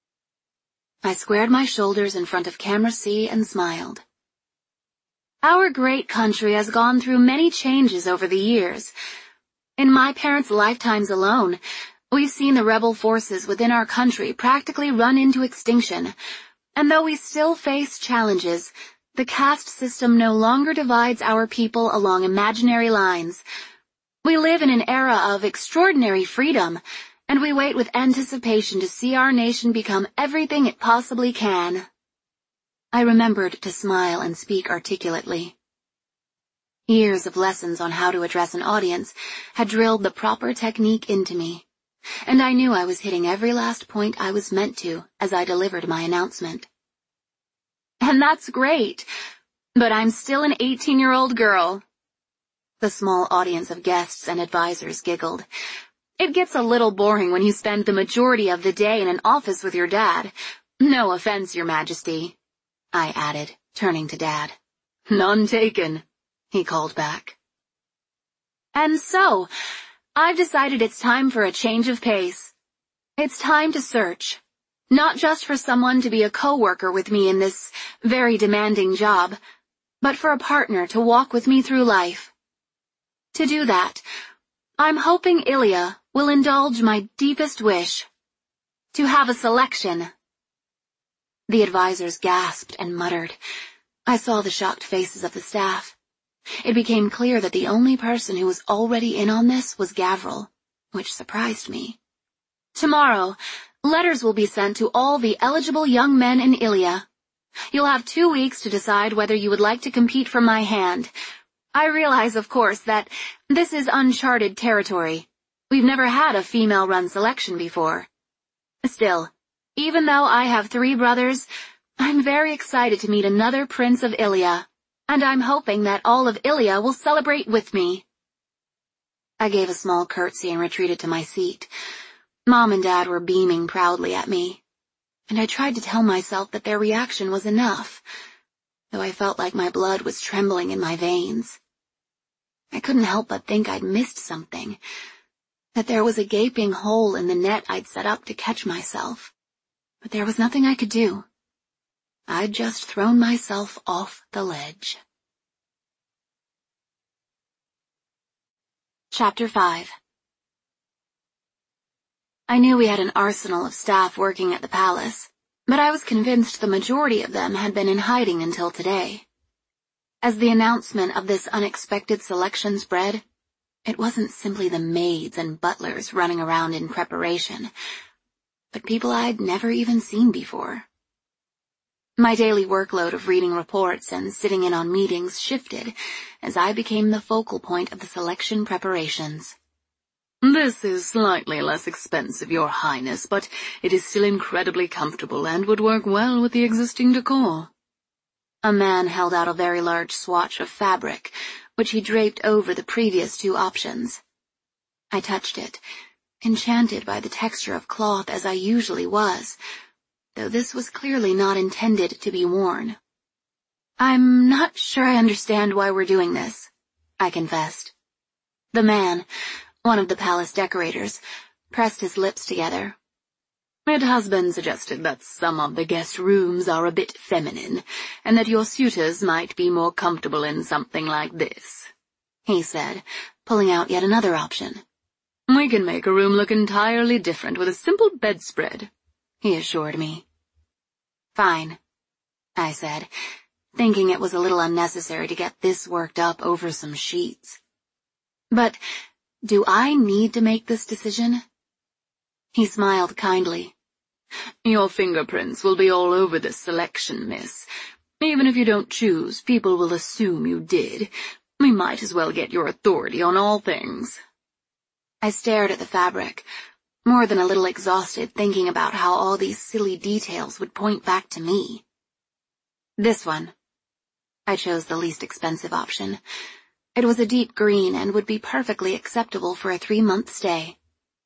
S2: I squared my shoulders in front of Camera C and smiled. Our great country has gone through many changes over the years. In my parents' lifetimes alone, we've seen the rebel forces within our country practically run into extinction, and though we still face challenges, The caste system no longer divides our people along imaginary lines. We live in an era of extraordinary freedom, and we wait with anticipation to see our nation become everything it possibly can. I remembered to smile and speak articulately. Years of lessons on how to address an audience had drilled the proper technique into me, and I knew I was hitting every last point I was meant to as I delivered my announcement. And that's great, but I'm still an eighteen-year-old girl. The small audience of guests and advisors giggled. It gets a little boring when you spend the majority of the day in an office with your dad. No offense, Your Majesty, I added, turning to Dad. None taken, he called back. And so, I've decided it's time for a change of pace. It's time to search, not just for someone to be a co-worker with me in this very demanding job, but for a partner to walk with me through life. To do that, I'm hoping Ilya will indulge my deepest wish, to have a selection. The advisors gasped and muttered. I saw the shocked faces of the staff. It became clear that the only person who was already in on this was Gavril, which surprised me. Tomorrow, letters will be sent to all the eligible young men in Ilya. You'll have two weeks to decide whether you would like to compete for my hand. I realize, of course, that this is uncharted territory. We've never had a female-run selection before. Still, even though I have three brothers, I'm very excited to meet another prince of Ilya, and I'm hoping that all of Ilya will celebrate with me. I gave a small curtsy and retreated to my seat. Mom and Dad were beaming proudly at me, and I tried to tell myself that their reaction was enough, though I felt like my blood was trembling in my veins. I couldn't help but think I'd missed something, that there was a gaping hole in the net I'd set up to catch myself. But there was nothing I could do. I'd just thrown myself off the ledge. Chapter five. I knew we had an arsenal of staff working at the palace, but I was convinced the majority of them had been in hiding until today. As the announcement of this unexpected selection spread, it wasn't simply the maids and butlers running around in preparation, but people I'd never even seen before. My daily workload of reading reports and sitting in on meetings shifted as I became the focal point of the selection preparations.
S1: This is slightly less expensive, Your Highness, but it is still incredibly comfortable and would work well with the existing decor.
S2: A man held out a very large swatch of fabric, which he draped over the previous two options. I touched it, enchanted by the texture of cloth as I usually was, though this was clearly not intended to be worn. I'm not sure I understand why we're doing this, I confessed. The man, one of the palace decorators, pressed his lips together.
S1: It has been suggested that some of the guest rooms are a bit feminine, and that your suitors might be more comfortable in something like this, he said, pulling out yet another option. We can make a room look entirely different with a simple bedspread, he assured me.
S2: Fine, I said, thinking it was a little unnecessary to get this worked up over some sheets. But do I need to make this decision? He smiled kindly.
S1: Your fingerprints will be all over this selection, miss. Even if you don't choose, people will assume you did. We might as well get your authority on all things.
S2: I stared at the fabric, more than a little exhausted thinking about how all these silly details would point back to me. This one. I chose the least expensive option. It was a deep green and would be perfectly acceptable for a three-month stay.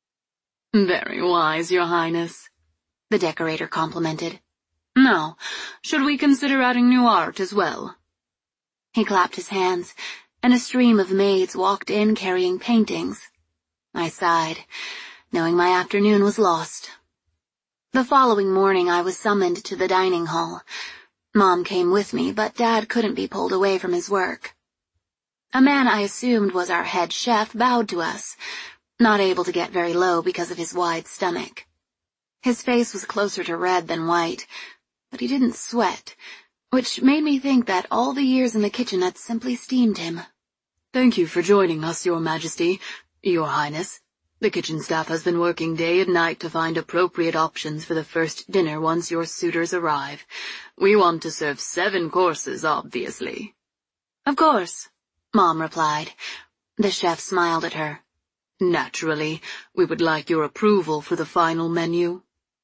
S1: Very wise, Your Highness,
S2: the decorator complimented.
S1: Now, should we consider adding new art as well?
S2: He clapped his hands, and a stream of maids walked in carrying paintings. I sighed, knowing my afternoon was lost. The following morning I was summoned to the dining hall. Mom came with me, but Dad couldn't be pulled away from his work. A man I assumed was our head chef bowed to us, not able to get very low because of his wide stomach. His face was closer to red than white, but he didn't sweat, which made me think that all the years in the kitchen had simply steamed him.
S1: "Thank you for joining us, Your Majesty, Your Highness. The kitchen staff has been working day and night to find appropriate options for the first dinner once your suitors arrive. We want to serve seven courses, obviously."
S2: "Of course," Mom replied. The chef smiled at her.
S1: "Naturally, we would like your approval for the final menu."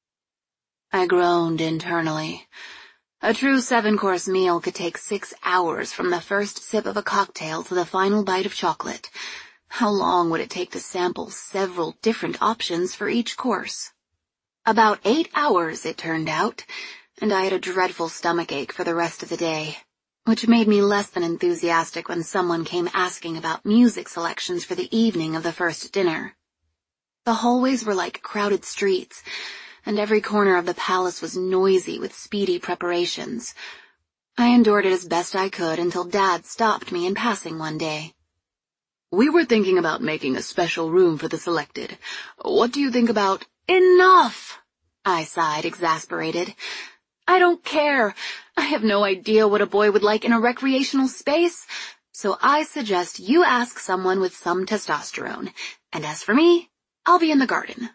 S2: I groaned internally. A true seven-course meal could take six hours from the first sip of a cocktail to the final bite of chocolate. How long would it take to sample several different options for each course? About eight hours, it turned out, and I had a dreadful stomachache for the rest of the day, which made me less than enthusiastic when someone came asking about music selections for the evening of the first dinner. The hallways were like crowded streets, and every corner of the palace was noisy with speedy preparations. I endured it as best I could until Dad stopped me in passing one day.
S1: "We were thinking about making a special room for the selected. What do you think about—"
S2: "Enough!" I sighed, exasperated. "I don't care. I have no idea what a boy would like in a recreational space, so I suggest you ask someone with some testosterone, and as for me, I'll be in the garden."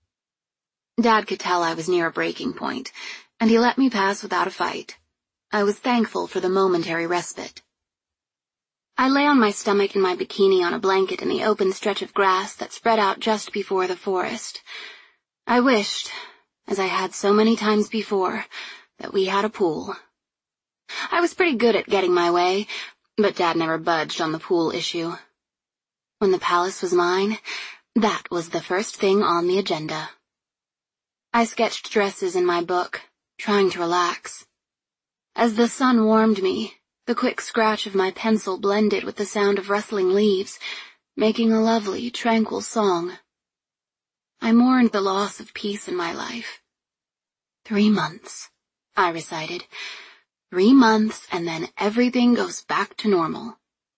S2: Dad could tell I was near a breaking point, and he let me pass without a fight. I was thankful for the momentary respite. I lay on my stomach in my bikini on a blanket in the open stretch of grass that spread out just before the forest. I wished, as I had so many times before, that we had a pool. I was pretty good at getting my way, but Dad never budged on the pool issue. When the palace was mine, that was the first thing on the agenda. I sketched dresses in my book, trying to relax. As the sun warmed me, the quick scratch of my pencil blended with the sound of rustling leaves, making a lovely, tranquil song. I mourned the loss of peace in my life. Three months, I recited. Three months, and then everything goes back to normal.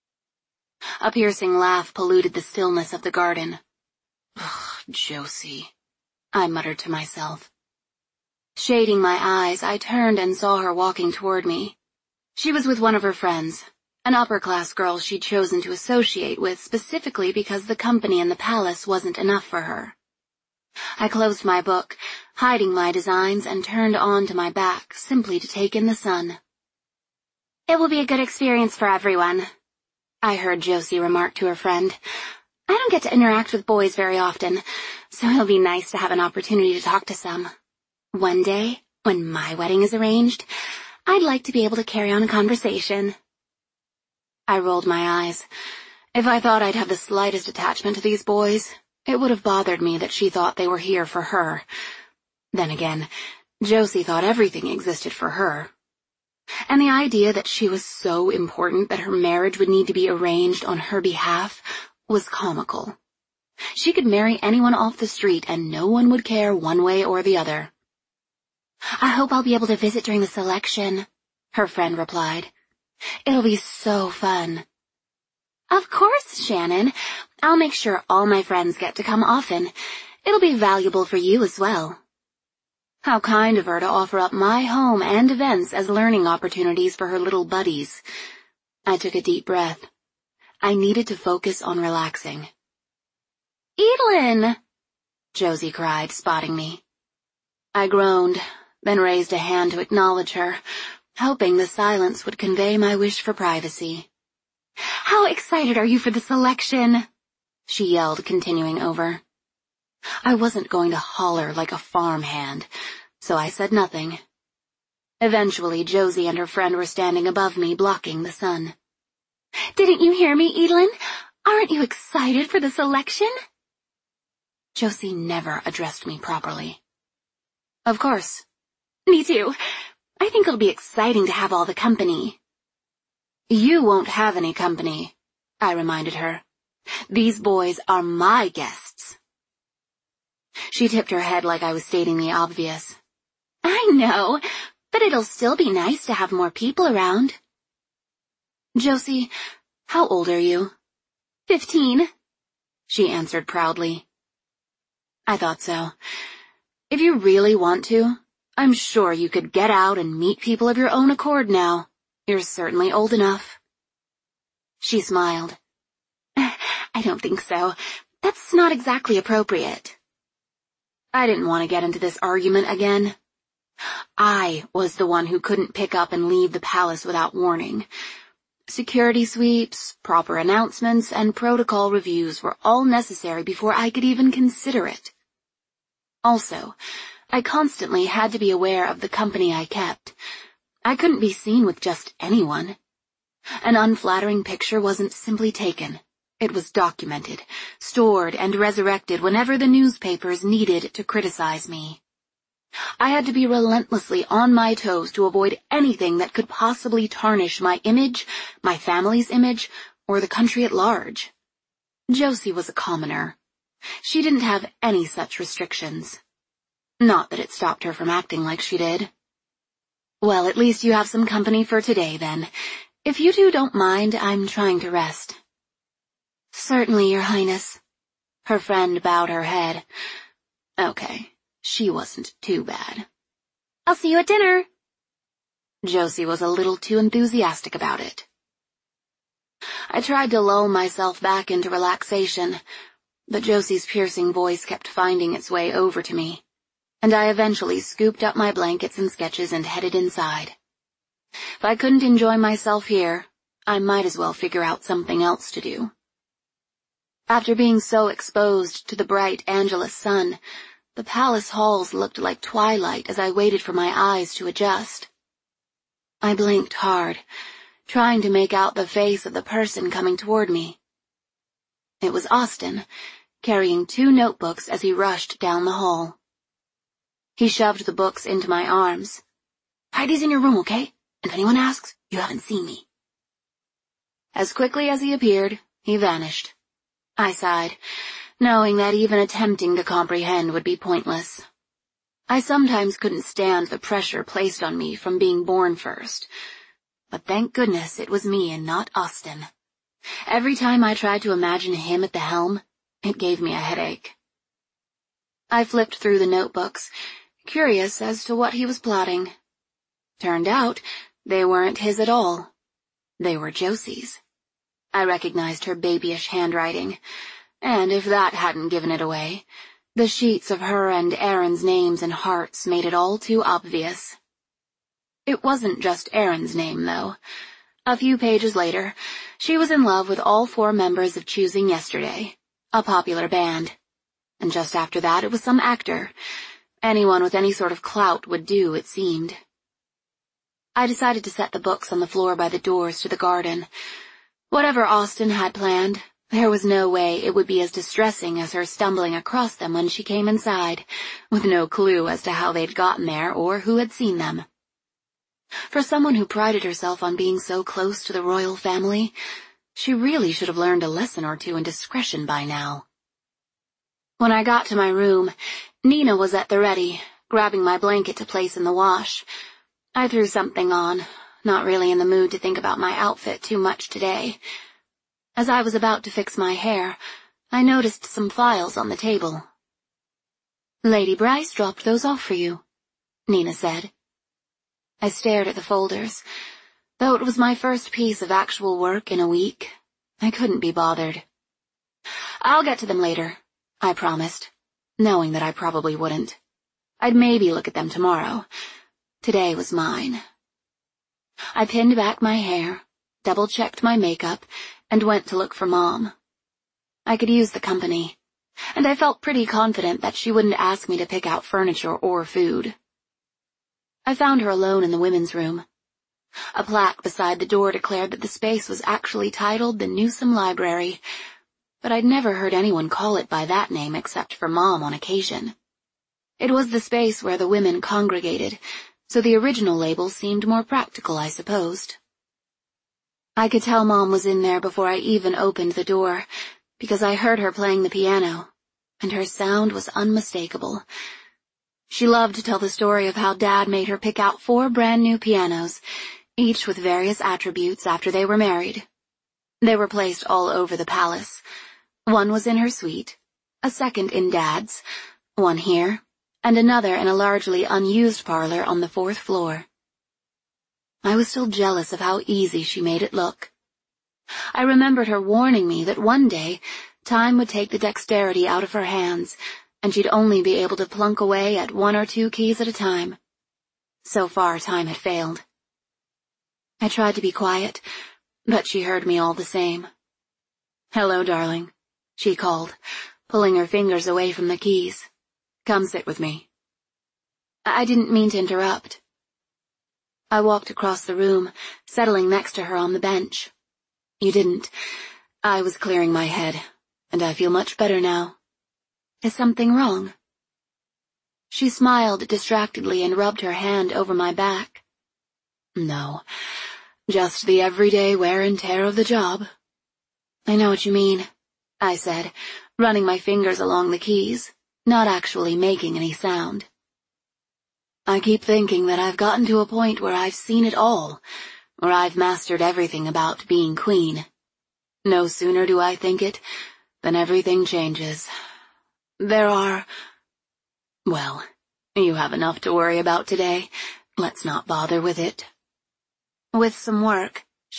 S2: A piercing laugh polluted the stillness of the garden. Ugh, Josie, I muttered to myself. Shading my eyes, I turned and saw her walking toward me. She was with one of her friends, an upper-class girl she'd chosen to associate with specifically because the company in the palace wasn't enough for her. I closed my book, hiding my designs, and turned on to my back, simply to take in the sun. "It will be a good experience for everyone," I heard Josie remark to her friend. "I don't get to interact with boys very often, so it'll be nice to have an opportunity to talk to some. One day, when my wedding is arranged, I'd like to be able to carry on a conversation." I rolled my eyes. If I thought I'd have the slightest attachment to these boys, it would have bothered me that she thought they were here for her. Then again, Josie thought everything existed for her. And the idea that she was so important that her marriage would need to be arranged on her behalf was comical. She could marry anyone off the street and no one would care one way or the other. "I hope I'll be able to visit during the selection," her friend replied. "It'll be so fun." "Of course, Shannon. I'll make sure all my friends get to come often. It'll be valuable for you as well." How kind of her to offer up my home and events as learning opportunities for her little buddies. I took a deep breath. I needed to focus on relaxing. "Evelyn!" Josie cried, spotting me. I groaned, then raised a hand to acknowledge her, hoping the silence would convey my wish for privacy. "How excited are you for the selection?" she yelled, continuing over. I wasn't going to holler like a farmhand, so I said nothing. Eventually, Josie and her friend were standing above me, blocking the sun. "Didn't you hear me, Evelyn? Aren't you excited for the selection?" Josie never addressed me properly. "Of course." "Me too. I think it'll be exciting to have all the company." "You won't have any company," I reminded her. "These boys are my guests." She tipped her head like I was stating the obvious. "I know, but it'll still be nice to have more people around." "Josie, how old are you?" Fifteen, she answered proudly. I thought so. If you really want to, I'm sure you could get out and meet people of your own accord now. You're certainly old enough." She smiled. "I don't think so. That's not exactly appropriate." I didn't want to get into this argument again. I was the one who couldn't pick up and leave the palace without warning. Security sweeps, proper announcements, and protocol reviews were all necessary before I could even consider it. Also, I constantly had to be aware of the company I kept. I couldn't be seen with just anyone. An unflattering picture wasn't simply taken. It was documented, stored, and resurrected whenever the newspapers needed to criticize me. I had to be relentlessly on my toes to avoid anything that could possibly tarnish my image, my family's image, or the country at large. Josie was a commoner. She didn't have any such restrictions. Not that it stopped her from acting like she did. "Well, at least you have some company for today, then. If you two don't mind, I'm trying to rest." "Certainly, Your Highness." Her friend bowed her head. Okay, she wasn't too bad. "I'll see you at dinner." Josie was a little too enthusiastic about it. I tried to lull myself back into relaxation, but Josie's piercing voice kept finding its way over to me, and I eventually scooped up my blankets and sketches and headed inside. If I couldn't enjoy myself here, I might as well figure out something else to do. After being so exposed to the bright Angelus sun, the palace halls looked like twilight as I waited for my eyes to adjust. I blinked hard, trying to make out the face of the person coming toward me. It was Austin, carrying two notebooks as he rushed down the hall. He shoved the books into my arms. "Hide these in your room, okay? And if anyone asks, you haven't seen me." As quickly as he appeared, he vanished. I sighed, knowing that even attempting to comprehend would be pointless. I sometimes couldn't stand the pressure placed on me from being born first. But thank goodness it was me and not Austin. Every time I tried to imagine him at the helm, it gave me a headache. I flipped through the notebooks, curious as to what he was plotting. Turned out, they weren't his at all. They were Josie's. I recognized her babyish handwriting, and if that hadn't given it away, the sheets of her and Aaron's names and hearts made it all too obvious. It wasn't just Aaron's name, though. A few pages later, she was in love with all four members of Choosing Yesterday, a popular band. And just after that, it was some actor. Anyone with any sort of clout would do, it seemed. I decided to set the books on the floor by the doors to the garden. Whatever Austin had planned, there was no way it would be as distressing as her stumbling across them when she came inside, with no clue as to how they'd gotten there or who had seen them. For someone who prided herself on being so close to the royal family, she really should have learned a lesson or two in discretion by now. When I got to my room, Nina was at the ready, grabbing my blanket to place in the wash. I threw something on, not really in the mood to think about my outfit too much today. As I was about to fix my hair, I noticed some files on the table. "Lady Bryce dropped those off for you," Nina said. I stared at the folders. Though it was my first piece of actual work in a week, I couldn't be bothered. "I'll get to them later," I promised, knowing that I probably wouldn't. I'd maybe look at them tomorrow. Today was mine. I pinned back my hair, double-checked my makeup, and went to look for Mom. I could use the company, and I felt pretty confident that she wouldn't ask me to pick out furniture or food. I found her alone in the women's room. A plaque beside the door declared that the space was actually titled the Newsom Library, but I'd never heard anyone call it by that name except for Mom on occasion. It was the space where the women congregated, so the original label seemed more practical, I supposed. I could tell Mom was in there before I even opened the door, because I heard her playing the piano, and her sound was unmistakable. She loved to tell the story of how Dad made her pick out four brand-new pianos, each with various attributes after they were married. They were placed all over the palace. One was in her suite, a second in Dad's, one here, and another in a largely unused parlor on the fourth floor. I was still jealous of how easy she made it look. I remembered her warning me that one day time would take the dexterity out of her hands, and she'd only be able to plunk away at one or two keys at a time. So far, time had failed. I tried to be quiet, but she heard me all the same. "Hello, darling," she called, pulling her fingers away from the keys. "Come sit with me." I didn't mean to interrupt. I walked across the room, settling next to her on the bench. "You didn't. I was clearing my head, and I feel much better now. Is something wrong?" She smiled distractedly and rubbed her hand over my back. "No, just the everyday wear and tear of the job." "I know what you mean," I said, running my fingers along the keys, not actually making any sound. "I keep thinking that I've gotten to a point where I've seen it all, where I've mastered everything about being queen. No sooner do I think it, than everything changes. There are... Well, you have enough to worry about today. Let's not bother with it." "With some work,"